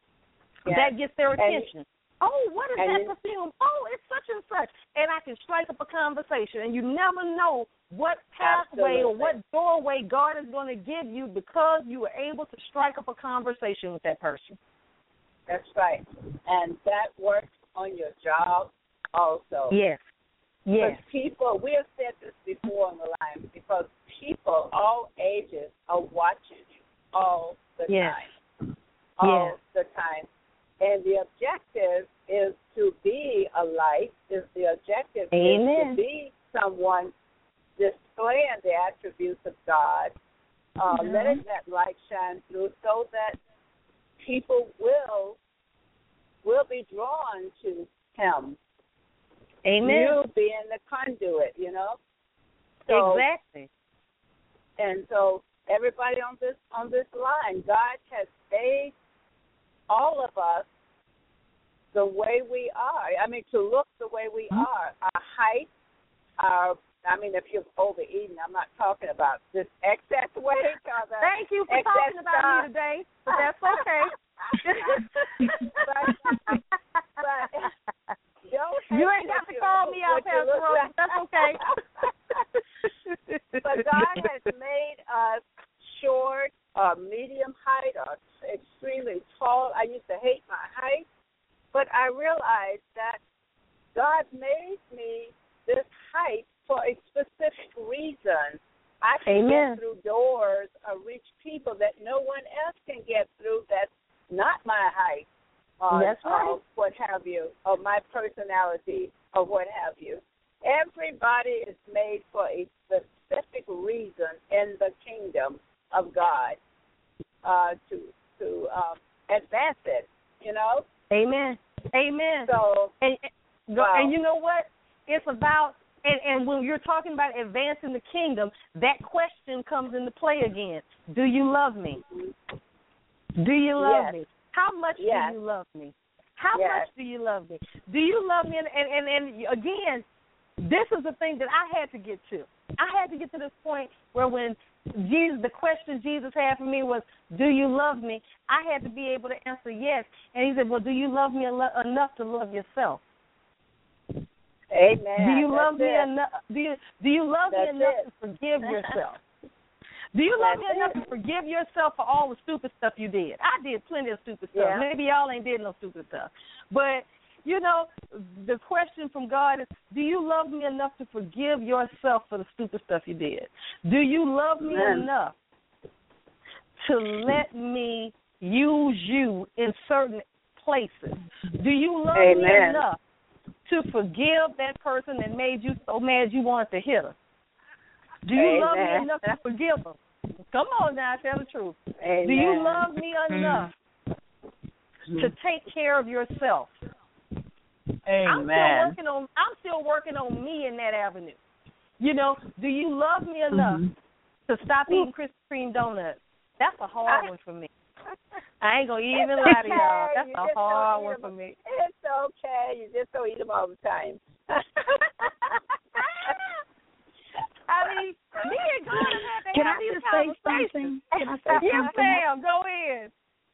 Yes. That gets their attention. And, oh, what is that you, perfume? Oh, it's such and such. And I can strike up a conversation, and you never know what pathway absolutely. or what doorway God is going to give you because you were able to strike up a conversation with that person. That's right. And that works on your job also. Yes. Yes. Because people, we have said this before on the line, because people, all ages, are watching you all the yes. time. All yes. the time. And the objective is to be a light. Is the objective Amen. is to be someone displaying the attributes of God, uh, mm-hmm. letting that light shine through so that people will will be drawn to him. Amen. You being the conduit, you know. So, exactly. And so everybody on this on this line, God has made all of us the way we are. I mean, to look the way we mm-hmm. are. Our height, our I mean, if you've overeaten, I'm not talking about this excess weight. Or the Thank you for talking about stuff. me today, but that's okay. but, but you ain't got to call me out, Pastor Rose. Like. That's okay. But God has made us short, or medium height, or extremely tall. I used to hate my height, but I realized that God made me this height for a specific reason. I can Amen. get through doors or reach people that no one else can get through that's not my height, or, that's right. or what have you, or my personality, or what have you. Everybody is made for a specific reason in the kingdom of God, uh, to to um, advance it, you know? Amen. Amen. So, and, wow. and you know what? It's about, and, and when you're talking about advancing the kingdom, that question comes into play again. Do you love me? Do you love yes. me? How much yes. do you love me? How yes. much do you love me? Do you love me? And, and, and, and again, this is the thing that I had to get to. I had to get to this point where when Jesus, the question Jesus had for me was, do you love me? I had to be able to answer yes. And he said, well, do you love me en- enough to love yourself? Amen. Do you That's love me it. enough? Do you do you love That's me enough it. to forgive yourself? Do you love That's me enough it. to forgive yourself for all the stupid stuff you did? I did plenty of stupid stuff. Yeah. Maybe y'all ain't did no stupid stuff. But, you know, the question from God is, do you love me enough to forgive yourself for the stupid stuff you did? Do you love me Amen. enough to let me use you in certain places? Do you love Amen. me enough to forgive that person that made you so mad you wanted to hit her? Do you Amen. love me enough to forgive them? Come on now, tell the truth. Amen. Do you love me enough mm-hmm. to take care of yourself? Amen. I'm still working on I'm still working on me in that avenue. You know, do you love me enough mm-hmm. to stop eating Krispy Kreme donuts? That's a hard I, one for me. I ain't gonna even lie to y'all. That's you a hard one for me. It's okay. You just don't eat them all the time. I mean, me and God have had to Can have I these just say conversations. something? Can I say yes, something? ma'am. Go ahead.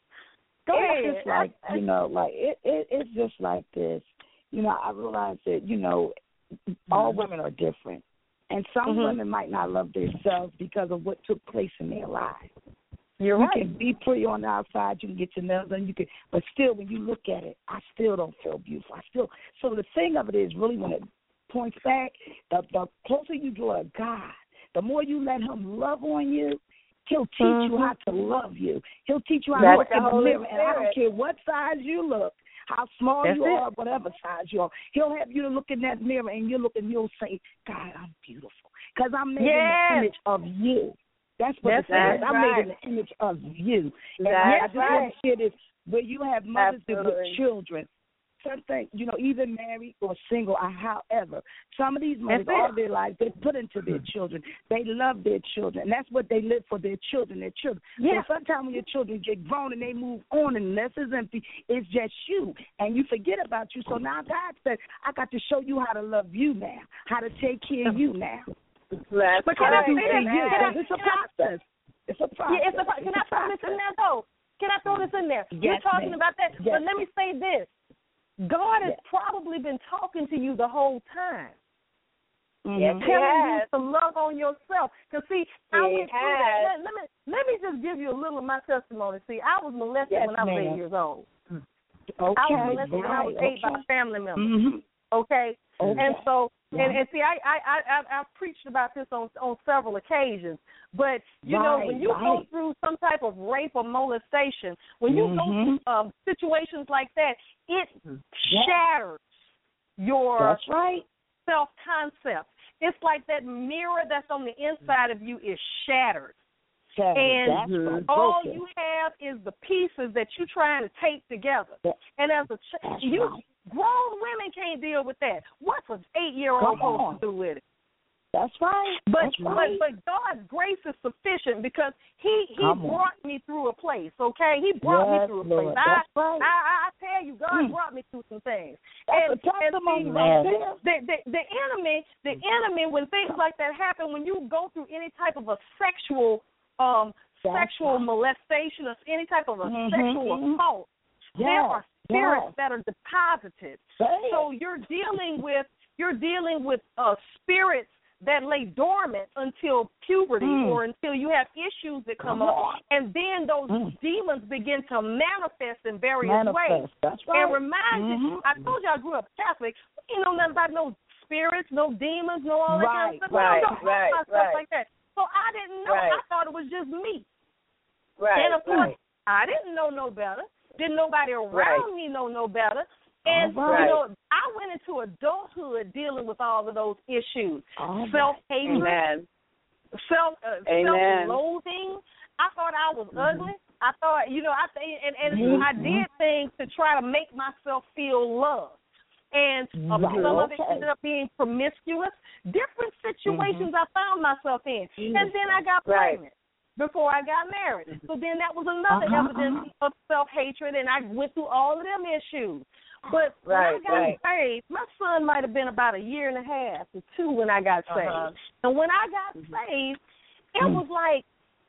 Go it's ahead. just like, you know, like it, it it's just like this. You know, I realize that, you know, all women are different. And some mm-hmm. women might not love themselves because of what took place in their lives. You're you right. can be pretty on the outside, you can get your nails done, you can, but still, when you look at it, I still don't feel beautiful. I still. So the thing of it is, really, when it points back, the, the closer you draw to God, the more you let Him love on you, He'll teach mm-hmm. you how to love you. He'll teach you how That's to look in the mirror, Spirit. and I don't care what size you look, how small That's you it. are, whatever size you are. He'll have you to look in that mirror, and you look and you'll say, God, I'm beautiful, because I'm made yes. in the image of you. That's what That's it says. I'm right. made in the image of you. And That's I, I just right. want to share this. Where you have mothers that with Absolutely. children, something, you know, either married or single, or however, some of these mothers all their lives, they put into their children. They love their children, and that's what they live for, their children, their children. Yeah. So sometimes when your children get grown and they move on and the nest is empty, it's just you, and you forget about you. So now God said, I got to show you how to love you now, how to take care of you now. That's but can I say that? Can I, it's a process. It's a process. Yeah, it's a, can I throw this in there, though? Can I throw this in there? Yes, You're talking ma'am. about that, yes, but let me say this. God has yes. probably been talking to you the whole time. Mm-hmm. Yes, telling you to love on yourself. Because, see, I He went through that. has. Let, let, me, let me just give you a little of my testimony. See, I was molested Yes, when I was ma'am. eight years old. Okay. I was molested when I was eight okay. by a family member. Mm-hmm. Okay? Okay. And so, Yeah. and, and see, I, I, I, I, I've preached about this on, on several occasions. But, you right, know, when you right. go through some type of rape or molestation, when you mm-hmm. go through um, situations like that, it yeah. shatters your That's right. self-concept. It's like that mirror that's on the inside of you is shattered. Shattered. And That's right. all Broken. you have is the pieces that you're trying to take together. That, and as a ch- that's you, right. grown women can't deal with that. What's an eight-year-old Come on. supposed to do with it? That's right. But That's right. but but God's grace is sufficient because He He Come on. brought me through a place. Okay, He brought yes, me through a Lord. place. That's I, right. I I I tell you, God Mm. brought me through some things. That's and, a testimony and see, right there. the, the the enemy the enemy when things like that happen, when you go through any type of a sexual um That's sexual right. molestation or any type of a mm-hmm. sexual assault, yes. there are spirits yes. that are deposited. Say So it. you're dealing with you're dealing with uh, spirits that lay dormant until puberty mm. or until you have issues that come, come up, on. and then those mm. demons begin to manifest in various Manifest. ways. That's right. And remind mm-hmm. you, I told you I grew up Catholic. You know nothing about no spirits, no demons, no all that Right, kind of stuff. right, I don't right, know stuff right. like that. So I didn't know. Right. I thought it was just me. Right. And of course, right. I didn't know no better. Didn't nobody around Right. me know no better. And, Right. you know, I went into adulthood dealing with all of those issues. All right. Self-hatred, Amen. self, uh, Amen. self-loathing. I thought I was mm-hmm. ugly. I thought, you know, I th- and, and mm-hmm. I did things to try to make myself feel loved. And uh, Right. some of it Okay. ended up being promiscuous. Different situations mm-hmm. I found myself in. Mm-hmm. And then I got Right. pregnant before I got married. So then that was another Uh-huh, evidence uh-huh. of self-hatred, and I went through all of them issues. But Right, when I got right. saved, my son might have been about a year and a half to two when I got saved. Uh-huh. And when I got Mm-hmm. saved, it Mm. was like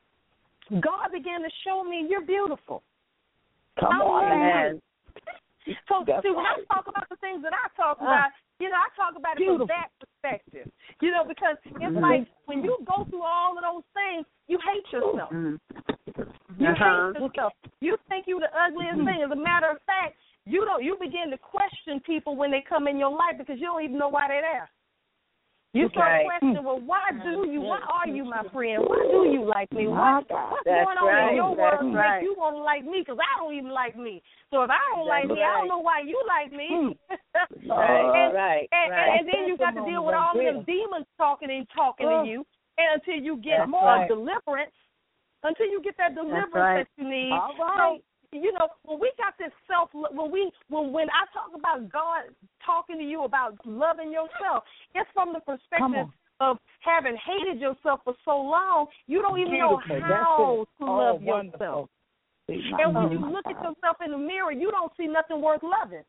God began to show me you're beautiful. Come I on. love Amen. you. So, That's see, when I right. talk about the things that I talk Uh, about, you know, I talk about it beautiful. from that perspective. You know, because it's Mhm. like when you go through all of those things, you hate yourself. Mm. You Uh-huh. hate yourself. You think you're the ugliest Mhm. thing. As a matter of fact, you don't. You begin to question people when they come in your life because you don't even know why they're there. You start Right. questioning, well, why do you? Why are you my friend? Why do you like me? What, what's That's going on right. in your That's world to right. make you want to like me? Because I don't even like me. So if I don't That's like me, I right. don't know why you like me. Right, and, right, and, right. and then you got to deal with all of them demons talking and talking Oh. to you, and until you get That's uh, right. deliverance, until you get that deliverance right. that you need. All right. So, you know, when we got this self, when we, when when I talk about God talking to you about loving yourself, it's from the perspective of having hated yourself for so long, you don't even Beautiful. know how to oh, love wonderful. yourself. And when you look at yourself in the mirror, you don't see nothing worth loving.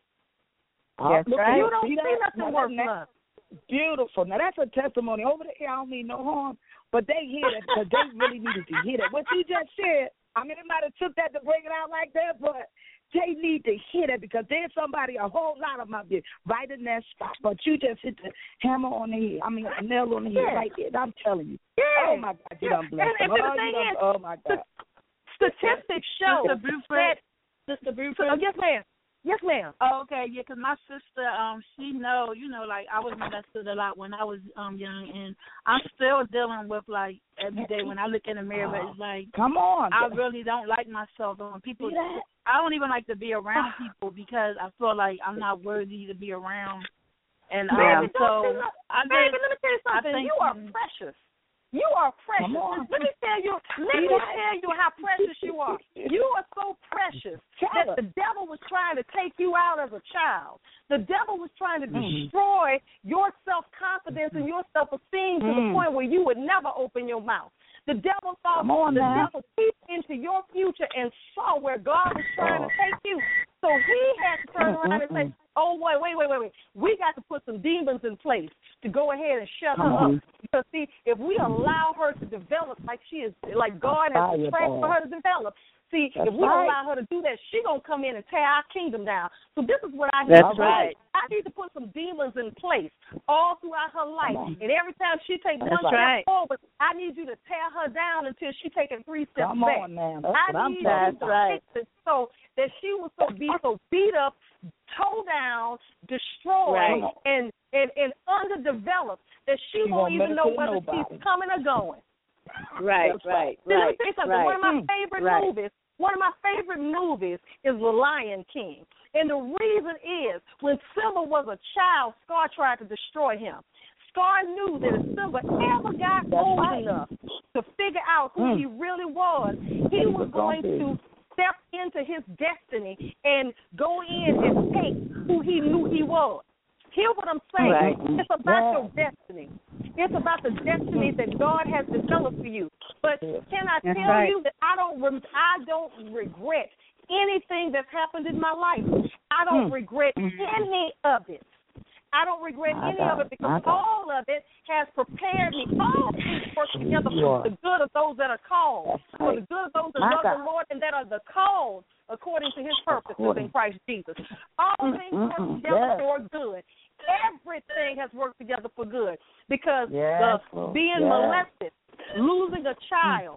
That's right. You don't See see that? nothing Now, worth that- loving. Beautiful. Now that's a testimony. Over there, I don't mean no harm, but they hear that because they really needed to hear that. What you just said, I mean, it might have took that to bring it out like that, but they need to hear that because there's somebody, a whole lot of them out there, right in that spot. But you just hit the hammer on the head. I mean, a nail on the head Yeah. right there. I'm telling you. Yeah. Oh, my God, you done blessed And- them. and the Oh, you thing done- is, oh, my God. Statistics show Sister Buford, that. Sister So, Buford. yes, ma'am. Yes, ma'am. Oh, okay, yeah, 'cause my sister, um, she know, you know, like I was molested a lot when I was um young, and I'm still dealing with like every day when I look in the mirror, but it's like Come on. I really don't like myself, and when people, See that? I don't even like to be around people because I feel like I'm not worthy to be around, and um, Baby, so don't you know- I Baby, just, let me tell you I something. think You are you- precious. You are precious. Come on. Let me tell you. Let me tell you how precious you are. You are so precious that the devil was trying to take you out as a child. The devil was trying to destroy your self-confidence and your self-esteem to the point where you would never open your mouth. The devil thought Come on the now. devil peeped into your future and saw where God was trying to take you. So he had to turn around and say, oh, wait, wait, wait, wait, wait. We got to put some demons in place to go ahead and shut her up. Because, see, if we allow her to develop like she is, like God has trained for her to develop, see, That's if we don't right. allow her to do that, she's going to come in and tear our kingdom down. So this is what I need That's to do. right. I need to put some demons in place all throughout her life. And every time she takes one That's step right. forward, I need you to tear her down until she takes three steps Come back. on now. That's I what I'm need talking you to That's right. fix it so that she will so be so beat up, towed down, destroyed, Right. and, and, and underdeveloped that she, She won't won't even know benefit whether nobody. she's coming or going. Right, right, See, let me right, tell you something. right. One of my favorite right. movies, one of my favorite movies is The Lion King. And the reason is when Simba was a child, Scar tried to destroy him. Scar knew that if Simba ever got old enough to figure out who Mm. he really was, he was going to step into his destiny and go in and take who he knew he was. Hear what I'm saying? Right. It's about Yeah. your destiny. It's about the destiny that God has developed for you. But can I That's tell right. you that I don't rem- I don't regret anything that's happened in my life. I don't Mm. regret any of it. I don't regret My any God, of it my because God. all of it has prepared me. All things work together for Lord. the good of those that are called, That's for right. the good of those that My love the God. Lord and that are the called according to his purposes According. in Christ Jesus. All Mm, things mm, work mm, together yes. for good. Everything has worked together for good because Yes, the Lord. being Yes. molested, losing a child,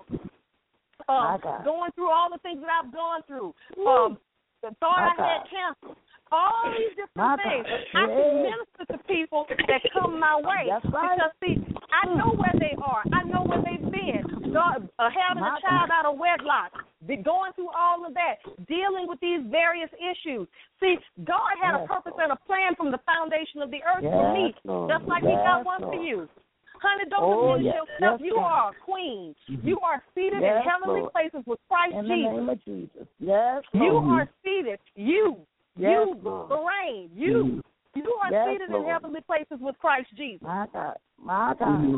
um, My God. going through all the things that I've gone through, um, the thought My I had God. cancer, all these different My things. God. I can Yes. minister to people that come my way That's right. because see, I know where they are. I know where they've been. God, uh, having My a child God. out of wedlock, be going through all of that, dealing with these various issues. See, God had a Yes, purpose Lord. and a plan from the foundation of the earth for me, Yes, Lord. just like He got Yes, one for Lord. you. Honey, don't Oh, diminish yes. yourself. Yes, You God. are a queen. You are seated Yes, in heavenly Lord. places with Christ In the Jesus. name of Jesus. Yes, You Lord. are seated. You, Yes, you, Lord. Lorraine, you, you are Yes, seated in Lord. heavenly places with Christ Jesus. My God. My God.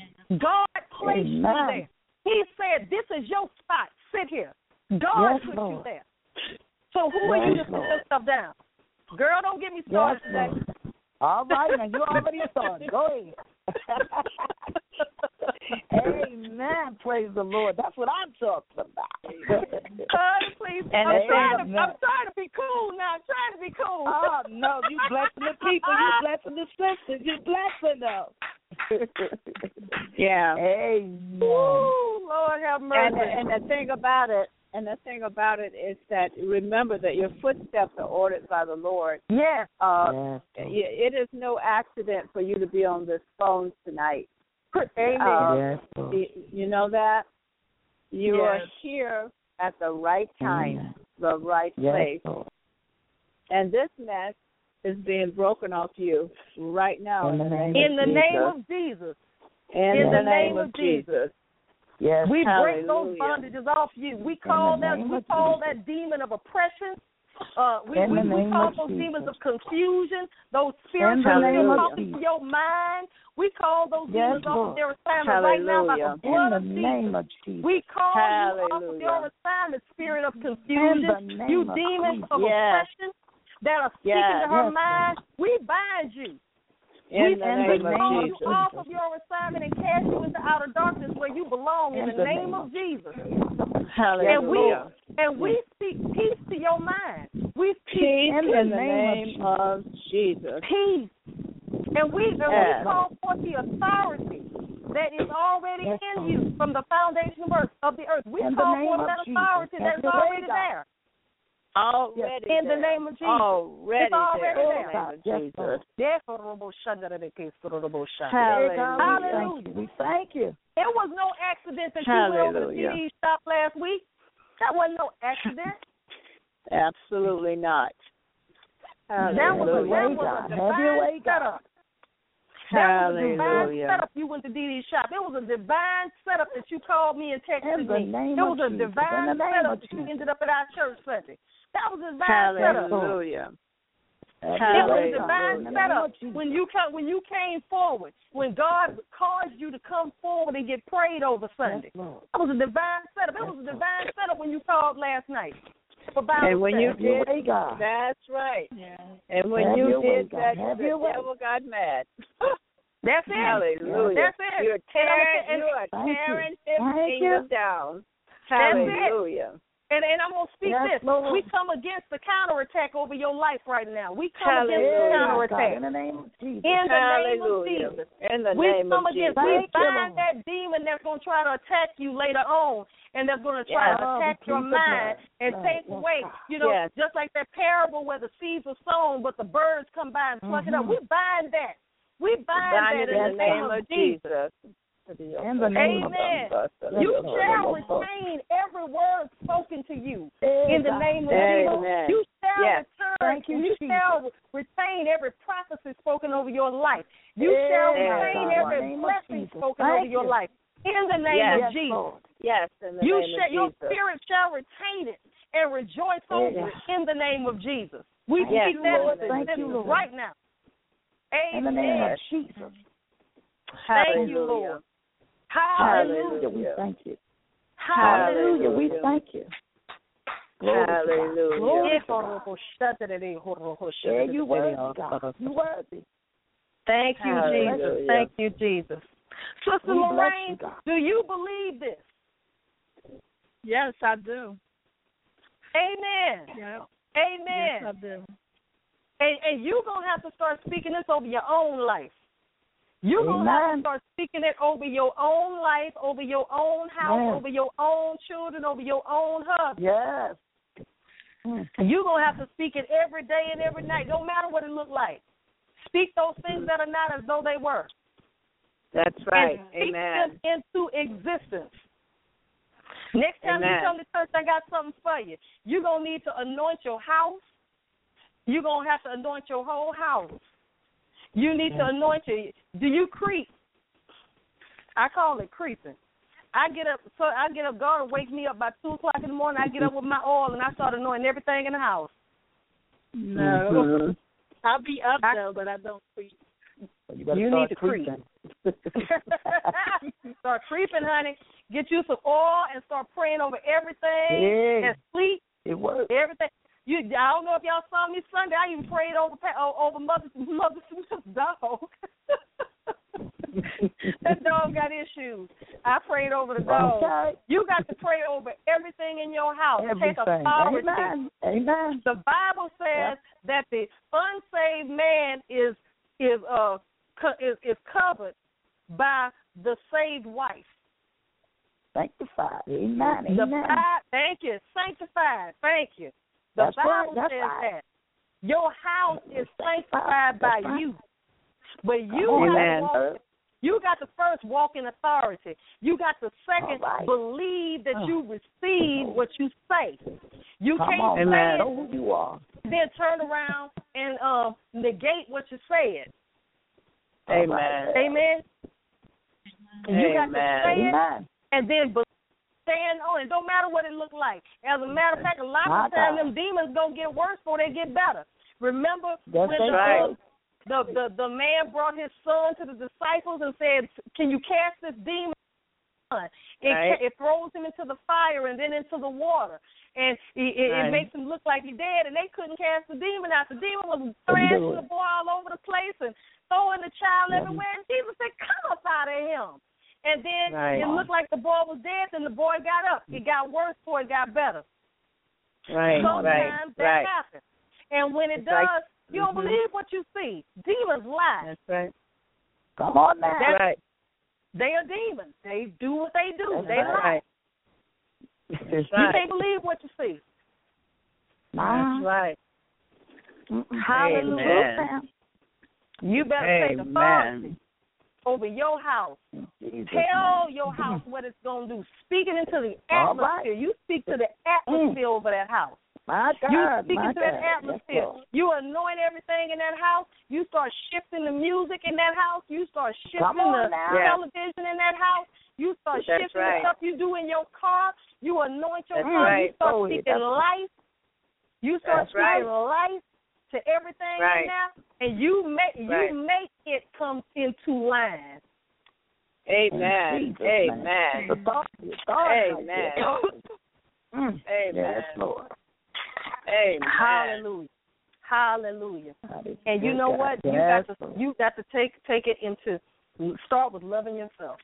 God placed you Amen. there. He said, "This is your spot. Sit here." God Yes, put Lord. you there. So who are you Yes, to sit Lord. yourself down? Girl, don't get me Yes, started today. Lord. All right, now you already started. Go ahead. Amen. Praise the Lord. That's what I'm talking about. God, please. And I'm the trying, to, thing- I'm trying to be cool now. I'm trying to be cool. Oh, no, you blessing the people. You blessing the sisters. You blessing them. Yeah. Amen. Ooh, Lord have mercy. And and the thing about it, And the thing about it is that remember that your footsteps are ordered by the Lord. Yes. Uh, yes. It is no accident for you to be on this phone tonight. Amen. Uh, Yes, you know that? You yes. are here at the right time, Amen. the right Yes, place. Lord. And this mess is being broken off you right now. In the name, In the of, name Jesus. of Jesus. In, In the, the name, name of of Jesus. Yes. We break Hallelujah. those bondages off you. We call the that name we of call Jesus. that demon of oppression. Uh, we In we, the we name call of those demons Jesus. of confusion, those In spirits the that name are of talking Jesus. to your mind. We call those Yes, demons off Lord. of their assignment right now by the Hallelujah. blood In the of Jesus. name of Jesus. We call you off of Hallelujah. your assignment, spirit of In confusion, the name you of demons Jesus. of Yes. oppression that are speaking Yes. to her Yes, mind. We bind you. In we the in name the of call name you Jesus. off of your assignment and cast you into outer darkness where you belong in, In the the name name of Jesus. Hallelujah. And we and we speak peace to your mind. We speak Peace peace in the name of Jesus. peace. And we and Yes. we call forth the authority that is already Yes, in Lord. you from the foundation of earth of the earth. We In the call name forth of that Jesus. authority Have that's your way, already God. there. Already In the there. name of Jesus. Already It's already there. there. In the name of Yes, Jesus. Lord. Hallelujah. Hallelujah. We thank you. There was no accident that you went over to Hallelujah. C D shop last week. That wasn't no accident. Absolutely not. That was a, Hallelujah. that was God. a Have your way, divine God. setup. That was a divine Hallelujah. setup you went to D D's shop. It was a divine setup that you called me and texted In the me. name It was of a Jesus. divine In the name setup of that you Jesus. ended up at our church Sunday. That was a divine setup. Hallelujah. Have It your was way, a God. divine In the name setup of Jesus. when you come, when you came forward, when God caused you to come forward and get prayed over Sunday. Yes, Lord. That was a divine setup. It was a divine setup when you called last night for Bible And when study. you Have your did, way, God. that's right. And when Have you your way, did God. that, Have the your way. devil got mad. That's it. Hallelujah. That's it. You're tearing, And, you are Thank you. tearing his Thank kingdom you. down. That's it. Hallelujah. and, and I'm going to speak Yes, this. Lord. We come against the counterattack over your life right now. We come Hallelujah. against the God, counterattack. in the name of Jesus. In the name of Hallelujah. Jesus. In the We name come of against, Jesus. we Thank you, bind Lord. that demon that's going to try to attack you later on, and that's going to try Yes. to attack Oh, your we plead the mind blood. and Right. take Yes, away, God. you know, Yes. just like that parable where the seeds are sown, but the birds come by and pluck it up. Mhm. We bind that. We bind, Bind that it in the name of Jesus. In the name of Amen. Jesus. You Yes, Lord. shall Yes, Lord. retain every word spoken to you Yes, in the God. name of Amen. Jesus. You shall Yes. return. Thank you, You Jesus. shall retain every prophecy spoken over your life. You Yes, shall God. retain In the every name of blessing Jesus. spoken Thank over your you. life in the name Yes. of Yes, Jesus. Lord. Yes, in the You name shall, of your Jesus. spirit shall retain it and rejoice over it in the name of Jesus. We Yes, speak that Lord. this- Thank this you, Lord. right now. Amen. In the name of Jesus. Thank you, Hallelujah. Lord. Hallelujah. We Hallelujah. thank you. Hallelujah. Hallelujah. We thank you. Glory to God. Hallelujah. Glory to God. Yeah, you worthy, God. You worthy. Thank you, Jesus. Hallelujah. Thank you, Jesus. Sister We bless Lorraine, you, God. do you believe this? Yes, I do. Amen. Yeah. Amen. Yes, I do. And, and you're going to have to start speaking this over your own life. You're going to have to Amen. start speaking it over your own life, over your own house, Yes. over your own children, over your own husband. Yes. Mm. And you're going to have to speak it every day and every night, no matter what it looked like. Speak those things that are not as though they were. That's right. And speak Amen. them into existence. Next time Amen. you come to church, I got something for you. You're going to need to anoint your house. You're going to have to anoint your whole house. You need to anoint your, do you creep? I call it creeping. I get up, so I get up, God will wake me up by two o'clock in the morning. I get up with my oil and I start anointing everything in the house. No. Mm-hmm. I'll be up I- though, but I don't sleep. You, better You start need to creep. creeping. Start creeping, honey. Get you some oil and start praying over everything Yeah. and sleep. It works. Everything. You, I don't know if y'all saw me Sunday. I even prayed over over Mother Mother dog. That dog got issues. I prayed over the dog. Okay. You got to pray over everything in your house. Everything. Take authority. Amen. Amen. The Bible says that the unsaved man is is uh co- is, is covered by the saved wife. Sanctified. Amen. The Amen. Bible, thank you. Sanctified. Thank you. The That's right, Bible that's says right. that. Your house is sanctified by That's right. you. But you Come on, got to Amen. walk, you got to first walk in authority. You got to second All right. believe that Oh. you receive what you say. You Come can't on, say man. it, Know who you are. then turn around and um, negate what you said. Amen. Amen. And you got to say it Amen. and then be- stand on it. Don't matter what it look like. As a matter of fact, a lot My of times God. them demons don't get worse before they get better. Remember That's when the, right. the, the the man brought his son to the disciples and said, "Can you cast this demon?" It, Right. it throws him into the fire and then into the water. And it, it, Right. it makes him look like he's dead, and they couldn't cast the demon out. The demon was thrashing the boy all over the place and throwing the child everywhere. And Jesus said, "Come up out of him." And then Right. it looked like the boy was dead, and the boy got up. It got worse before it got better. Right, Sometimes right, that right. happens. And when it It's does, like- you don't Mhm. believe what you see. Demons lie. That's right. Come on now. That's right. They are demons. They do what they do. That's they That's lie. right. That's You right. can't believe what you see. That's right. Hallelujah. Amen. You better take authority Amen. over your house. Jesus' Tell name. your house what it's going to do. Speak it into the All right. atmosphere. You speak to the atmosphere over that house. My God. You speak my into that God. atmosphere. Yes, Lord. You anoint everything in that house. You start shifting the music in that house. You start shifting Come on the now. Yeah. television in that house. You start That's shifting right. the stuff you do in your car. You anoint your That's car. right. You start Oh, speaking that's- life. You start That's right. speaking life to everything Right. in there, and you make you Right. make it come into line. Amen. In Jesus' name. Amen. Authority, authority. Amen. Mm. Amen. Yes, Lord. Amen. Hallelujah. Hallelujah. Hallelujah. And you know what? You Yes, got to Lord. you got to take take it into start with loving yourself.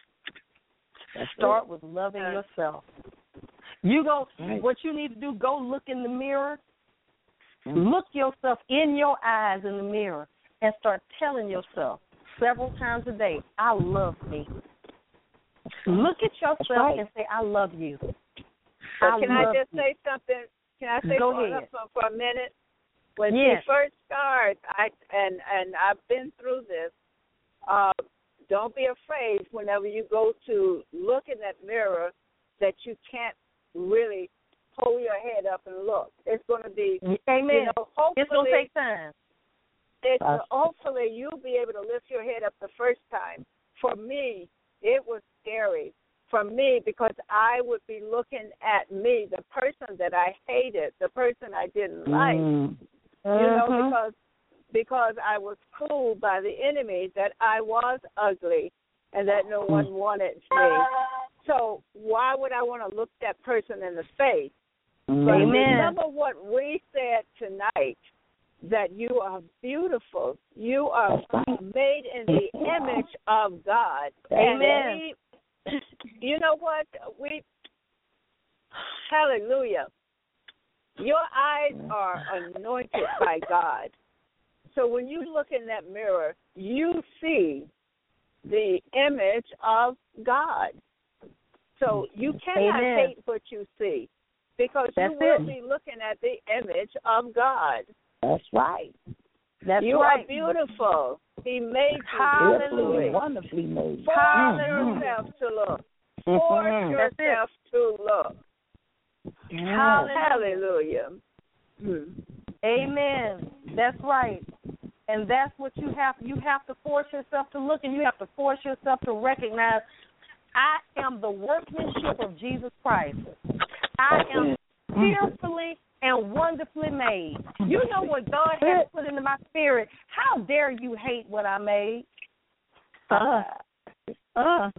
Start with loving Yeah. yourself. You go Right. what you need to do, go look in the mirror. Mm. Look yourself in your eyes in the mirror and start telling yourself several times a day, I love me. Look at yourself right. and say, I love you. But I can I love just you. say something? Can I say Go something ahead. for, for a minute? When Yes. she first starts, I and and I've been through this. Uh, don't be afraid whenever you go to look in that mirror that you can't really hold your head up and look. It's going to be, Amen. you know, hopefully It's going to take time. It's, That's- hopefully you'll be able to lift your head up the first time. For me, it was scary. For me, because I would be looking at me, the person that I hated, the person I didn't like, Mm. you know, Mhm. because because I was fooled by the enemy that I was ugly and that no one wanted me. So why would I want to look that person in the face? But Amen. remember what we said tonight, that you are beautiful. You are made in the image of God. Amen. And we, you know what? We, hallelujah. Your eyes are anointed by God. So when you look in that mirror, you see the image of God. So you cannot Amen. hate what you see, because That's you will it. be looking at the image of God. That's right. That's you right. are beautiful. He made you Hallelujah. beautifully. Wonderfully made. Force Mhm. yourself to look. Force Mhm. That's it. yourself to look. Hallelujah. Hallelujah. Hmm. Amen. That's right. And that's what you have. You have to force yourself to look, and you have to force yourself to recognize, I am the workmanship of Jesus Christ. I am fearfully and wonderfully made. You know what God has put into my spirit? How dare you hate what I made? Uh, uh.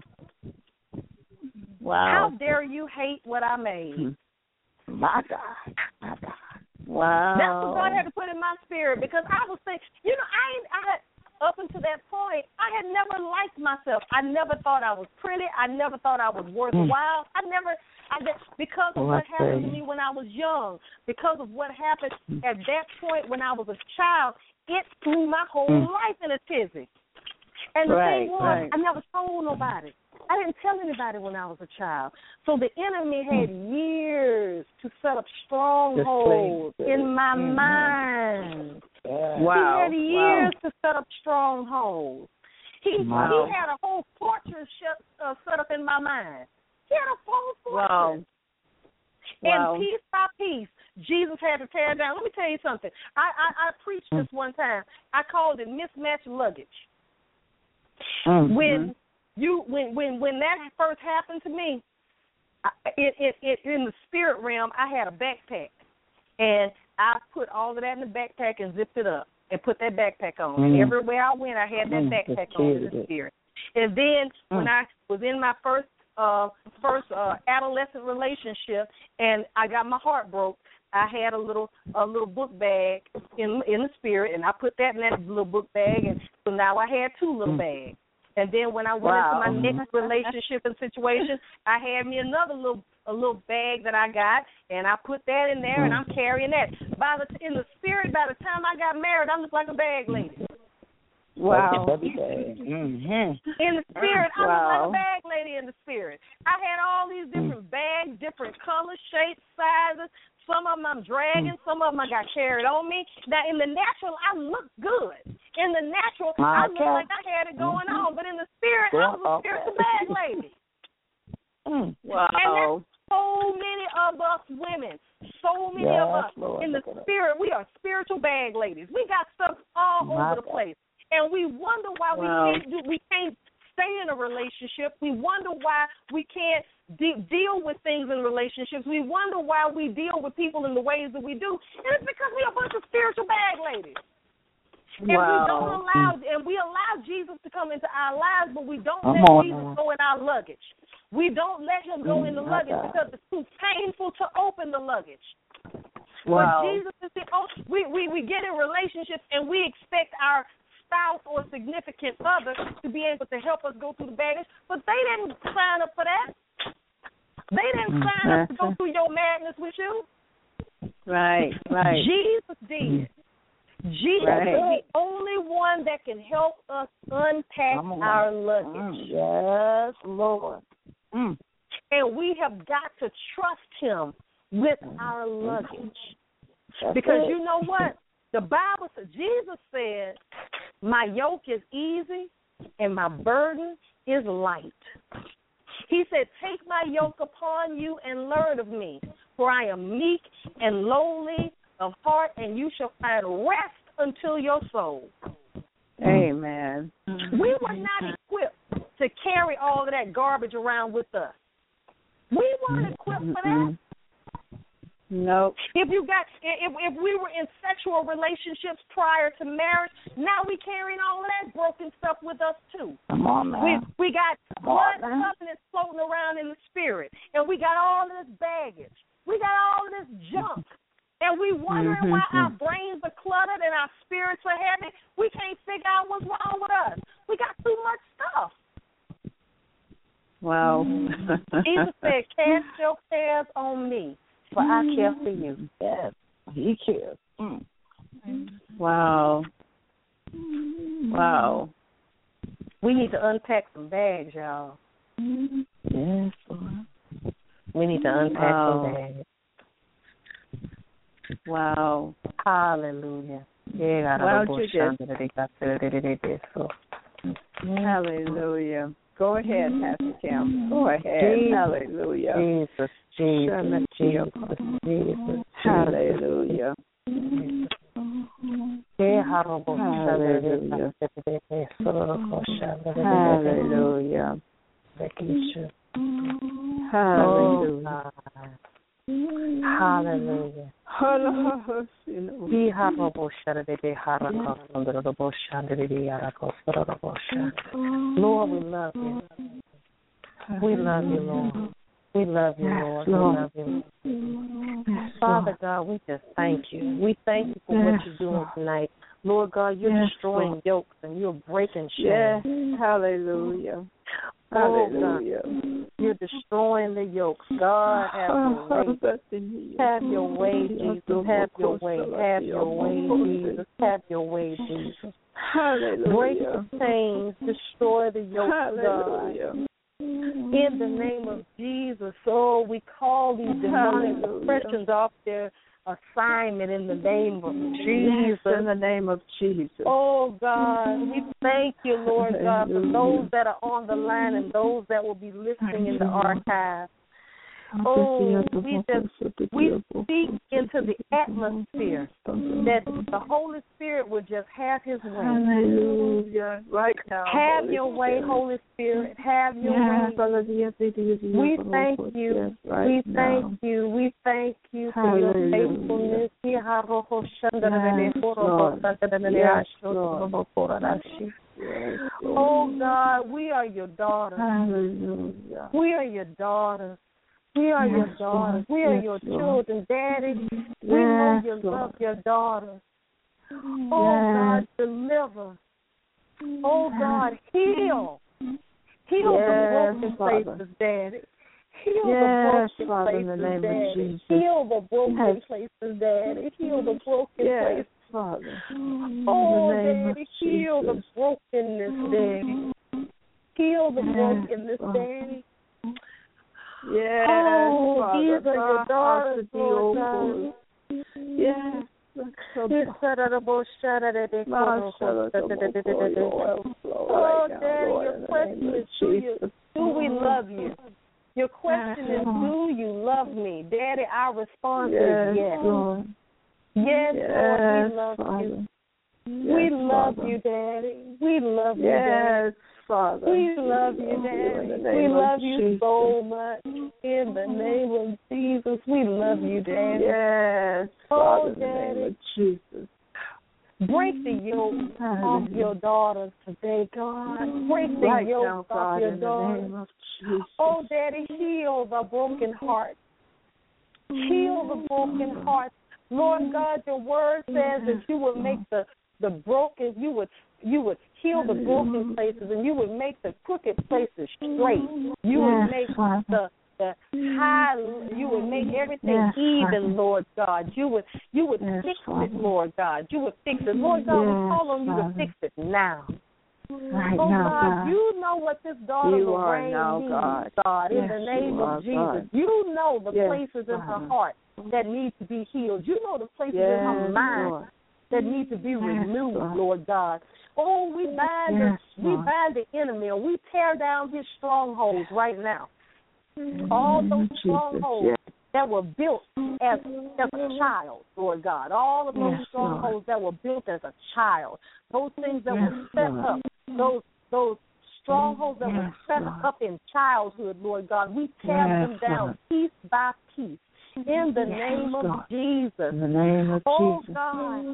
Wow. How dare you hate what I made? My God. My God. Wow. That's what God had to put in my spirit, because I was thinking, you know, I ain't, I had, up until that point, I had never liked myself. I never thought I was pretty. I never thought I was worthwhile. I never, I just, because of Oh, what I happened to see. me when I was young, because of what happened at that point when I was a child, it threw my whole Mm. life in a tizzy. And the Right, thing was, right. I never told nobody. I didn't tell anybody when I was a child. So the enemy had years to set up strongholds in my mm-hmm. mind. Yeah. Wow. He had years wow. to set up strongholds. He wow. he had a whole fortress set, uh, set up in my mind. He had a whole fortress. Wow. And wow. piece by piece, Jesus had to tear it down. Let me tell you something. I, I, I preached this one time. I called it mismatched luggage. Mm-hmm. When you when, when when that first happened to me, I, it, it it in the spirit realm, I had a backpack, and I put all of that in the backpack and zipped it up and put that backpack on. Mm. And everywhere I went, I had that mm, backpack on in the spirit. And then mm. when I was in my first uh, first uh, adolescent relationship, and I got my heart broke, I had a little a little book bag in in the spirit, and I put that in that little book bag, and so now I had two little bags. And then when I went wow. into my next relationship and situation, I had me another little a little bag that I got, and I put that in there, and I'm carrying that. By the in the spirit, by the time I got married, I looked like a bag lady. Wow. Mm-hmm. In the spirit, I wow. looked like a bag lady in the spirit. I had all these different bags, different colors, shapes, sizes. Some of them I'm dragging. Some of them I got carried on me. Now, in the natural, I look good. In the natural, okay. I look like I had it going mm-hmm. on. But in the spirit, Go I was a spiritual bag lady. Mm. Wow. And there's so many of us women, so many yes, of us Lord, in the spirit, we are spiritual bag ladies. We got stuff all My over the place. And we wonder why wow. we can't do, we can't stay in a relationship. We wonder why we can't de- deal with things in relationships. We wonder why we deal with people in the ways that we do. And it's because we're a bunch of spiritual bag ladies. And wow. we don't allow, and we allow Jesus to come into our lives, but we don't come let on, Jesus man. go in our luggage. We don't let him go in the mm, luggage because it's too painful to open the luggage. Wow. But Jesus is the, oh, we, we, we get in relationships and we expect our spouse or significant other to be able to help us go through the baggage, but they didn't sign up for that. They didn't sign up to go through your madness with you. Right, right. Jesus did. Jesus right. is the only one that can help us unpack our luggage. Yes, Lord. Mm. And we have got to trust him with our luggage. That's because it. You know what? The Bible says, Jesus said, my yoke is easy and my burden is light. He said, take my yoke upon you and learn of me, for I am meek and lowly of heart, and you shall find rest until your soul. Amen. We were not equipped to carry all of that garbage around with us. We weren't equipped for that. Nope. If you got, if if we were in sexual relationships prior to marriage, now we carrying all of that broken stuff with us too. Come on, man. We we got blood covenants floating around in the spirit, and we got all of this baggage. We got all of this junk, and we wondering mm-hmm. why our brains are cluttered and our spirits are heavy. We can't figure out what's wrong with us. We got too much stuff. Wow. Jesus said, "Cast your cares on me, for I care for you." Yes, he cares. Mm. Wow. Wow. We need to unpack some bags, y'all. Yes. We need to unpack wow. some bags. Wow. Hallelujah. Why don't you just... Hallelujah. Go ahead, Pastor Kim. Go ahead. Jesus, Hallelujah. Jesus, Jesus, Jesus, Jesus. Hallelujah. Hallelujah. Hallelujah. Hallelujah. Hallelujah. Lord, we love you. We love you, Lord. We love you, Lord. We love you. Father God, we just thank you. We thank you for what you're doing tonight. Lord God, you're destroying yokes and you're breaking chains. Yes. Hallelujah. Oh, Hallelujah. God, you're destroying the yokes. God, have your way. Have your way, Jesus. Have your way. Have your way, Jesus. Have your way, Jesus. Hallelujah. Break the chains. Destroy the yokes, Hallelujah. God. In the name of Jesus, oh, we call these demonic oppressions off their assignment in the name of Jesus. Yes, in the name of Jesus. Oh, God, we thank you, Lord God, for those that are on the line and those that will be listening in the archive. Oh, we just we speak into the atmosphere that the Holy Spirit would just have His way. Hallelujah! Right now, have Holy your way, Spirit. Holy Spirit. Have your yes, way. We thank you. Yes, right we now. thank you. We thank you for Hallelujah. your faithfulness. Yes, Lord. Yes, Lord. Oh God, we are your daughters. Hallelujah. We are your daughters. We are yes, your daughters. We are yes, your Lord. children, Daddy. We yes, know you Lord. love your daughters. Oh yes. God, deliver. Oh God, heal. Heal yes, the broken Father. places, Daddy. Heal yes, the broken Father, places, in the name Daddy. of Jesus. Heal the broken yes. places, Daddy. Heal the broken yes, places. Father. Oh, in the name Daddy, of heal Jesus. the brokenness, Daddy. Heal the yes, brokenness, Father. Daddy. Yes, oh, Father. these are your daughters, Lord God. Yes. Oh, Daddy, your question is, do, you, do we love you? Your question is, do you love me? Daddy, our response yes, is yes. Lord. Yes, yes, Lord, we love Father. you. Yes, we love Father. you, Daddy. We love you, yes, Daddy. Father. We love you, Daddy. We love you Jesus. so much. In the name of Jesus, we love you, Daddy. Yes, oh, Father, Daddy. in the name of Jesus. Break the yoke off your daughters today, God. Break the right yoke now, off God, your in daughters. The name of Jesus. Oh, Daddy, heal the broken heart. Heal the broken heart. Lord God, your word says that you would make the, the broken, you would you would heal the broken places, and you would make the crooked places straight. You would make the the high, you would make everything yes, even, Lord God. You would you would yes, fix Father. it, Lord God. You would fix it. Lord God, yes, we call on you Father. to fix it now. Right oh, now, God, God, you know what this daughter you Lorraine are now, needs, God. God, yes, in the name you of are, Jesus. God. You know the yes, places in Father. her heart that need to be healed. You know the places yes, in her mind Lord. that need to be yes, renewed, Lord. Lord God. Oh, we bind yes, the, we bind the enemy, and we tear down his strongholds right now. Mm-hmm. All those Jesus, strongholds yes. that were built as, as a child, Lord God. All of those yes, strongholds Lord. that were built as a child. Those things that yes, were set Lord. up. Those those strongholds that yes, were set Lord. up in childhood, Lord God. We tear yes, them down Lord. piece by piece. In the yes, name of Lord. Jesus. In the name of oh, Jesus. God.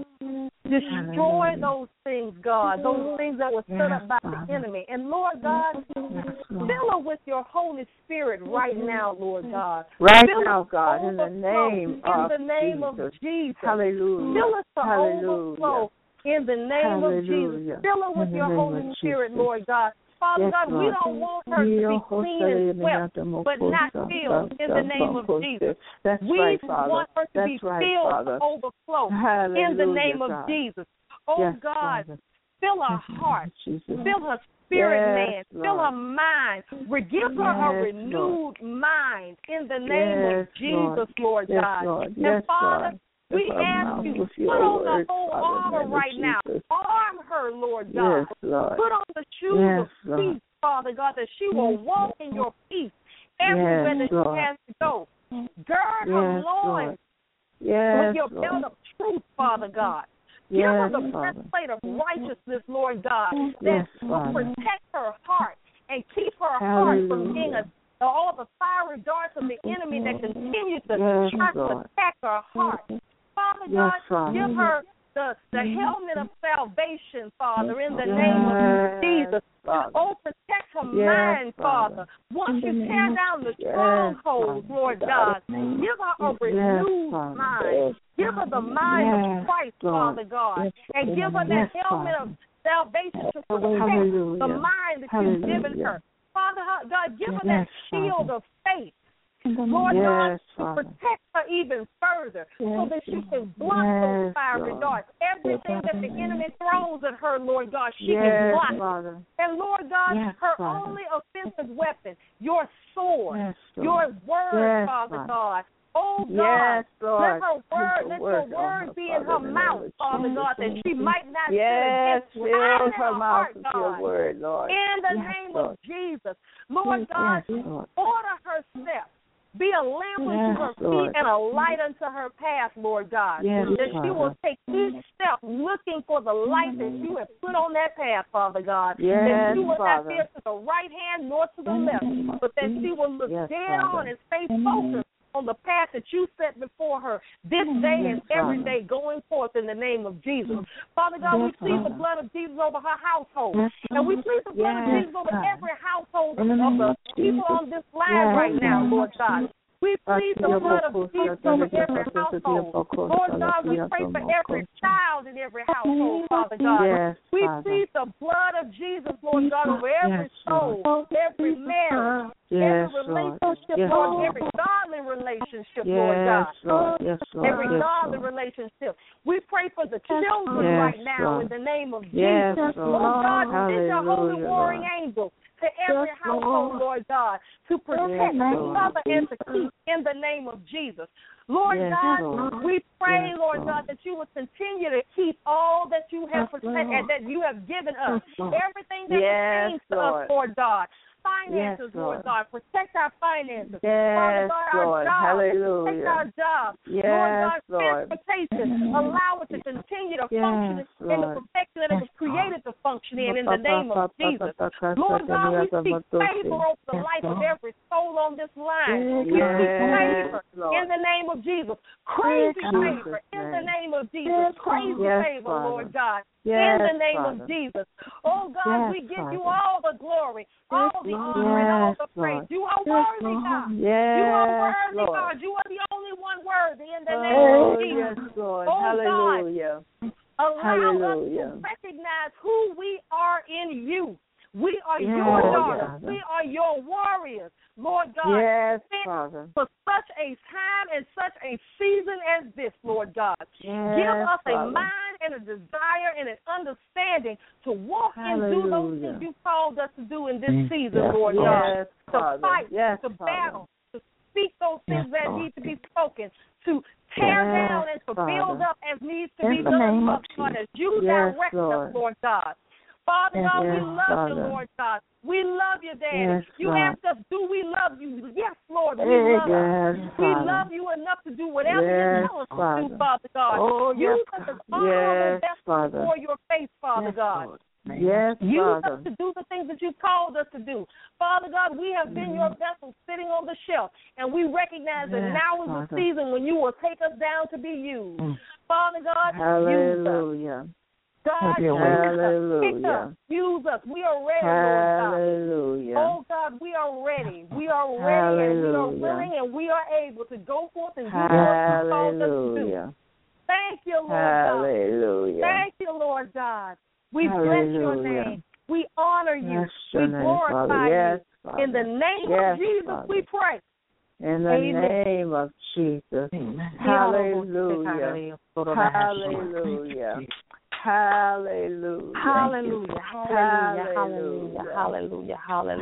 Destroy Hallelujah. those things, God. Those things that were set yes, up by Father. the enemy. And, Lord God, yes, Lord. fill her with your Holy Spirit right now, Lord God. Right fill now, God, in the name in of the name Jesus. of Jesus. Hallelujah. Fill us to Hallelujah. overflow in the name Hallelujah. of Jesus. Fill her with in your Holy Spirit, Jesus. Lord God. Father yes, God, Lord. we don't want her to be clean and swept, but not filled in the name of Jesus. That's we right, Father. want her to That's be right, filled Father. to overflow Hallelujah, in the name God. of Jesus. Oh, yes, God, Father. fill her heart, Jesus. fill her spirit, yes, man, Lord. fill her mind. Give her yes, a renewed Lord. mind in the name yes, of Jesus, Lord, yes, God. Lord. And yes, Father, Lord. we ask you, put on the whole armor right now. Arm her, Lord God. Yes, Lord. Put on the shoes yes, of Lord. peace, Father God, that she will walk in your peace everywhere yes, that Lord. she has to go. Gird her yes, loins yes, with your Lord. belt of truth, Father God. Give yes, her the Father. breastplate of righteousness, Lord God, yes, that will Father. protect her heart and keep her Hallelujah. heart from being a all the fiery darts of the enemy that continue to yes, try to Lord. attack her heart. Father yes, God, Father. give her the, the helmet of salvation, Father, in the yes, name of Jesus. Father. Oh, protect her yes, mind, Father. Father. Once you tear down the yes, strongholds, Lord God, give her a renewed yes, mind. Give her the mind yes, of Christ, Lord. Father God, yes, and give her that yes, helmet Father. of salvation to protect Hallelujah. the mind that Hallelujah. you've given her. Father God, give her yes, that shield Father. of faith. Lord yes, God, to Father. protect her even further yes, so that she can block yes, those fiery Lord. darts. Everything that the enemy throws at her, Lord God, she yes, can block. Father. And Lord God, yes, her Father. only offensive weapon, your sword, yes, your word, yes, Father Father. God. Oh God, yes, Lord. let her word, Keep let word your word her, be in Father, her in mouth, the Father God, that she might not yes, sin against you. fill In her mouth heart, with God. your word, Lord. In the yes, name Lord. of Jesus, Lord yes, God, yes, Lord. order her steps. Be a lamp yes, unto her feet Lord. and a light unto her path, Lord God. Yes, that she Father. will take each step looking for the light that you have put on that path, Father God. Yes, that she will Father. not veer to the right hand nor to the left, but that she will look yes, dead Father. on and stay focused on the path that you set before her this day yes, and every Father. day going forth in the name of Jesus. Father God, yes, we plead Father. the blood of Jesus over her household. yes, and we plead the blood yes, of Jesus over God. every household In the of name the of people Jesus. on this line yes, right now, God. Lord God. We plead the blood of Jesus over every household. Lord God, we pray for every child in every household, Father God. Yes, we Father. plead the blood of Jesus, Lord God, over every yes, soul, every marriage, yes, every Lord. relationship, yes, Lord, Lord. every godly relationship, yes, Lord God. Lord. Yes, Lord. Every yes, godly Lord. relationship. We pray for the children yes, right now Lord. in the name of yes, Jesus. Lord. Lord God, send your holy Hallelujah, warring Lord. angels to every yes, household, Lord God, to protect, yes, to Lord. cover, and to keep in the name of Jesus. Lord yes, God, Lord. we pray, yes, Lord God, that you will continue to keep all that you have yes, protected, that you have given us, yes, everything that yes, pertains to Lord. us, Lord God. Finances, yes, Lord Lord. God. Protect our finances. Yes, Father God, our Lord. jobs. Hallelujah. Protect our jobs. Yes, Lord God, Lord. transportation. Allow it to continue to yes, function in the Lord. perfection that it was created to function in, in the name of Jesus. Lord God, we speak favor over the life of every soul on this line. We yes, speak favor Lord. in the name of Jesus. Crazy yes, favor in the name of Jesus. Crazy yes, favor, Father. Lord God. Yes, in the name Father. of Jesus. Oh God, yes, we give Father. you all the glory, all the yes, honor, and all the praise. Lord. You are yes, worthy, Lord. God. Yes, you are worthy, Lord. God. You are the only one worthy in the name oh, of Jesus. Yes, Lord. Oh, Hallelujah. God, allow Hallelujah. us to recognize who we are in you. We are yes, your daughters. Father. We are your warriors, Lord God. Yes, Father. For such a time and such a season as this, Lord God. Yes, Give us Father. a mind and a desire and an understanding to walk Hallelujah. and do those things you called us to do in this season, yes, Lord yes, God. To Father. fight, yes, to Father. battle, to speak those things yes, that Lord. need to be spoken, to tear yes, down and to Father. build up as needs to in be the done, name Lord of God, as you yes, direct Lord. us, Lord God. Father yes, God, we yes, love Father. you, Lord God. We love you, Daddy. Yes, you Lord. asked us, do we love you? Yes, Lord, we yes, love you. yes, We Father. love you enough to do whatever yes, you tell us Father. to do, Father God. Oh, Use yes, us as God. honorable yes, vessels Father. before your face, Father yes, God. Lord. Yes, Use Father. us to do the things that you called us to do. Father God, we have been your vessels sitting on the shelf, and we recognize yes, that now is Father. the season when you will take us down to be used. Mm. Father God, Hallelujah. use us. God, use Hallelujah. us. Pick us. Use us. We are ready, Lord God. Hallelujah. Oh, God, we are ready. We are ready, and we are Hallelujah. willing, and we are able to go forth and do what you called us to do. Hallelujah. Thank you, Lord Hallelujah. God. Thank you, Lord God. We Hallelujah. bless your name. We honor you. Bless your we name, glorify Father. Yes, you. Father. In the name yes, of Jesus, Father. we pray. In the Amen. name of Jesus. Amen. Hallelujah. Hallelujah. Hallelujah. Hallelujah. Hallelujah. Hallelujah. Hallelujah.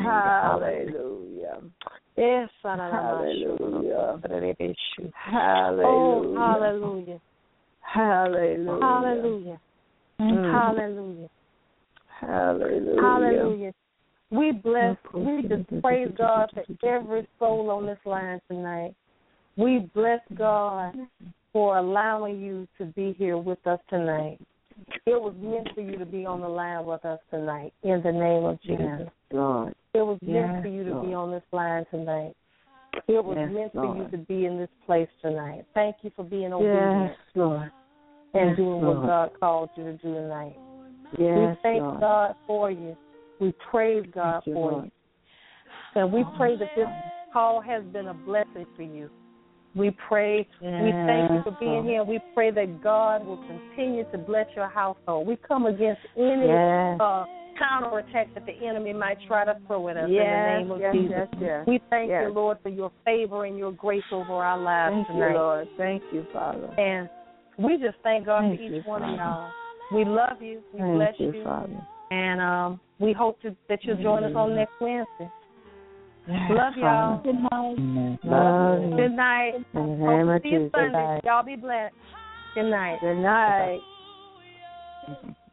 Hallelujah. Yes, Hallelujah. Hallelujah. Oh, hallelujah. Hallelujah. Hallelujah. Mm. Hallelujah. Hallelujah. Hallelujah. We bless, we just praise God for every soul on this line tonight. We bless God for allowing you to be here with us tonight. It was meant for you to be on the line with us tonight, in the name of Jesus. Yes, Lord. It was meant yes, for you to Lord. be on this line tonight. It was yes, meant Lord. for you to be in this place tonight. Thank you for being obedient yes, Lord. and yes, doing Lord. what God called you to do tonight. Yes, we thank Lord. God for you. We praise God you, for Lord. you. And we pray that this call has been a blessing for you. We pray, yes, we thank you for being Lord. here. We pray that God will continue to bless your household. We come against any yes. uh, counterattack that the enemy might try to throw at us yes, in the name of yes, Jesus. Yes, yes, we thank yes. you, Lord, for your favor and your grace over our lives thank tonight. You, Lord. Thank you, Father. And we just thank God thank for each you, one Father. of y'all. We love you. We thank bless you, you. Father. And um, we hope to, that you'll join us on next Wednesday. Yes, love y'all. Good night. Love, love you. you. Good night. In the Hope name to of see you Jesus. Sunday. Y'all be blessed. Good night. Good night.